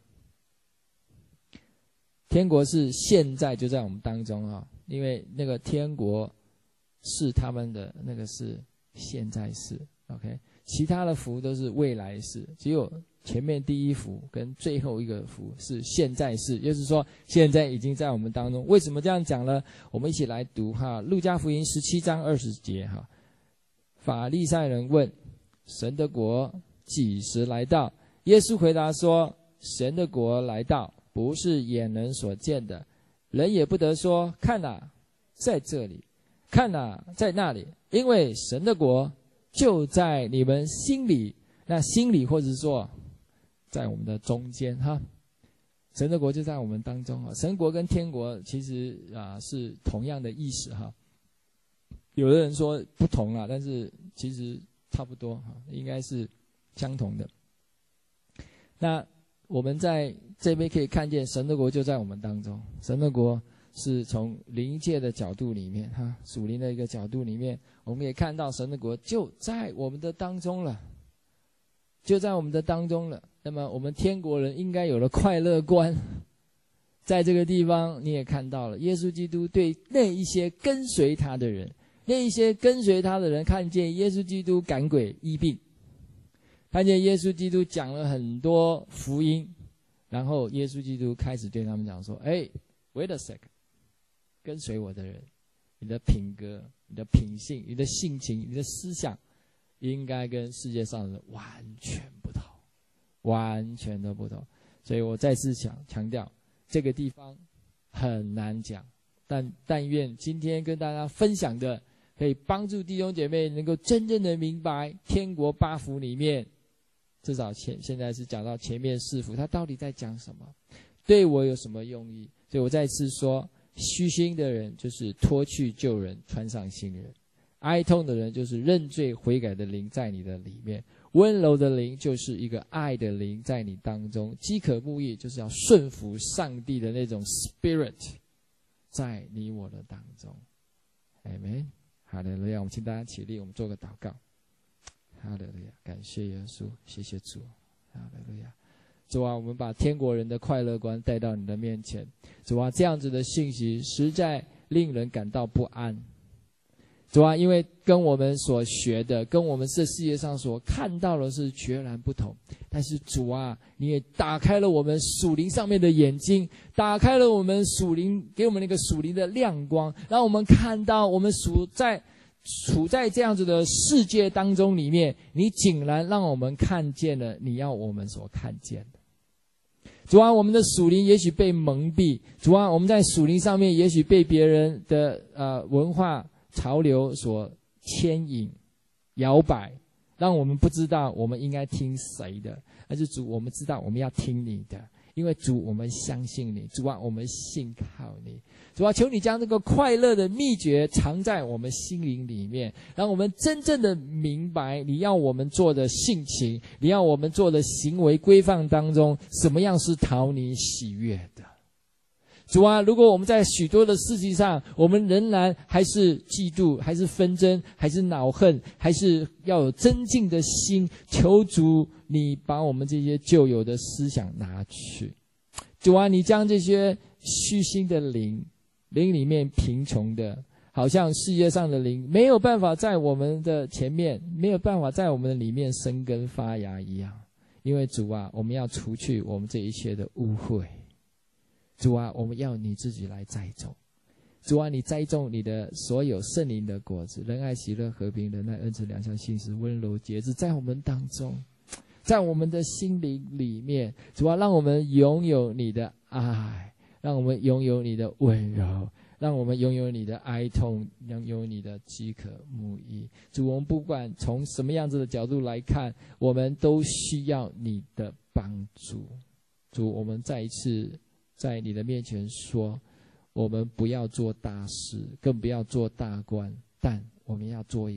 Speaker 1: 天国是现在就在我们当中哈，因为那个天国是他们的那个是现在式 ，OK， 其他的福都是未来式，只有前面第一幅跟最后一个幅是现在式，就是说现在已经在我们当中。为什么这样讲呢？我们一起来读哈，路加福音十七章二十节哈。法利赛人问：神的国几时来到？耶稣回答说：神的国来到，不是眼人所见的，人也不得说看哪，在这里，看哪，在那里，因为神的国就在你们心里。那心里或者说在我们的中间哈，神的国就在我们当中哈。神国跟天国其实啊是同样的意思哈，有的人说不同啊，但是其实差不多哈，应该是相同的。那我们在这边可以看见神的国就在我们当中，神的国是从灵界的角度里面哈，属灵的一个角度里面，我们也看到神的国就在我们的当中了，就在我们的当中了。那么我们天国人应该有了快乐观，在这个地方你也看到了，耶稣基督对那一些跟随他的人，那一些跟随他的人看见耶稣基督赶鬼医病，看见耶稣基督讲了很多福音，然后耶稣基督开始对他们讲说：哎 ，wait a second， 跟随我的人，你的品格、你的品性、你的性情、你的思想，应该跟世界上的人完全不同，完全都不同。所以我再次强强调，这个地方很难讲，但但愿今天跟大家分享的，可以帮助弟兄姐妹能够真正的明白天国八福里面，至少前现在是讲到前面四福，他到底在讲什么，对我有什么用意。所以我再次说，虚心的人就是脱去旧人，穿上新人；哀痛的人就是认罪悔改的灵在你的里面；温柔的灵就是一个爱的灵在你当中；饥渴慕义就是要顺服上帝的那种 spirit 在你我的当中。Amen。哈利路亚！我们请大家起立，我们做个祷告。哈利路亚！感谢耶稣，谢谢主。哈利路亚！主啊，我们把天国人的快乐观带到你的面前。主啊，这样子的信息实在令人感到不安。主啊，因为跟我们所学的，跟我们这世界上所看到的是截然不同。但是主啊，你也打开了我们属灵上面的眼睛，打开了我们属灵，给我们那个属灵的亮光，让我们看到我们属在处在这样子的世界当中里面，你竟然让我们看见了你要我们所看见的。主啊，我们的属灵也许被蒙蔽，主啊，我们在属灵上面也许被别人的呃文化潮流所牵引摇摆，让我们不知道我们应该听谁的。但是主，我们知道我们要听你的，因为主，我们相信你。主啊，我们信靠你。主啊，求你将这个快乐的秘诀藏在我们心灵里面，让我们真正的明白你要我们做的性情，你要我们做的行为规范当中，什么样是讨你喜悦的。主啊，如果我们在许多的事情上，我们仍然还是嫉妒，还是纷争，还是恼恨，还是要有增进的心，求主你把我们这些旧有的思想拿去。主啊，你将这些虚心的灵，灵里面贫穷的，好像世界上的灵没有办法在我们的前面，没有办法在我们的里面生根发芽一样。因为主啊，我们要除去我们这一切的污秽。主啊，我们要你自己来栽种。主啊，你栽种你的所有圣灵的果子，仁爱、喜乐、和平、仁爱、恩慈、良善、信实、温柔、节制，在我们当中，在我们的心灵里面。主啊，让我们拥有你的爱，让我们拥有你的温柔，让我们拥有你的哀痛，拥有你的饥渴慕义。主，我们不管从什么样子的角度来看，我们都需要你的帮助。主，我们再一次在你的面前说，我们不要做大事，更不要做大官，但我们要做一个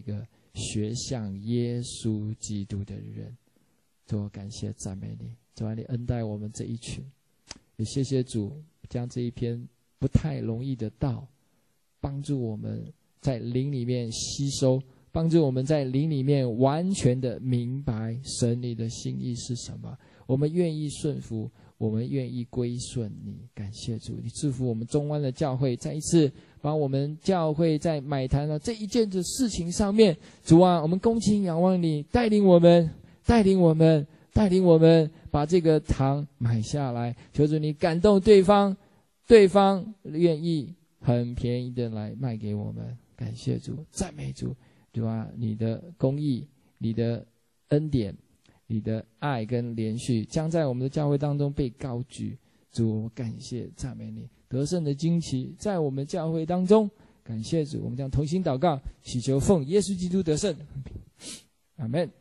Speaker 1: 学像耶稣基督的人。主，感谢赞美你，主啊，你恩待我们这一群，也谢谢主将这一篇不太容易的道帮助我们在灵里面吸收，帮助我们在灵里面完全的明白神你的心意是什么。我们愿意顺服，我们愿意归顺你。感谢主，你祝福我们中湾的教会，再一次把我们教会在买坛的这一件的事情上面，主啊，我们恭敬仰望你，带领我们带领我们带领我们把这个堂买下来。求主你感动对方，对方愿意很便宜的来卖给我们。感谢主，赞美主。主啊，你的公义，你的恩典，你的爱跟连续将在我们的教会当中被高举。主，感谢赞美你，得胜的旌旗在我们教会当中。感谢主，我们将同心祷告，祈求奉耶稣基督得胜。阿们。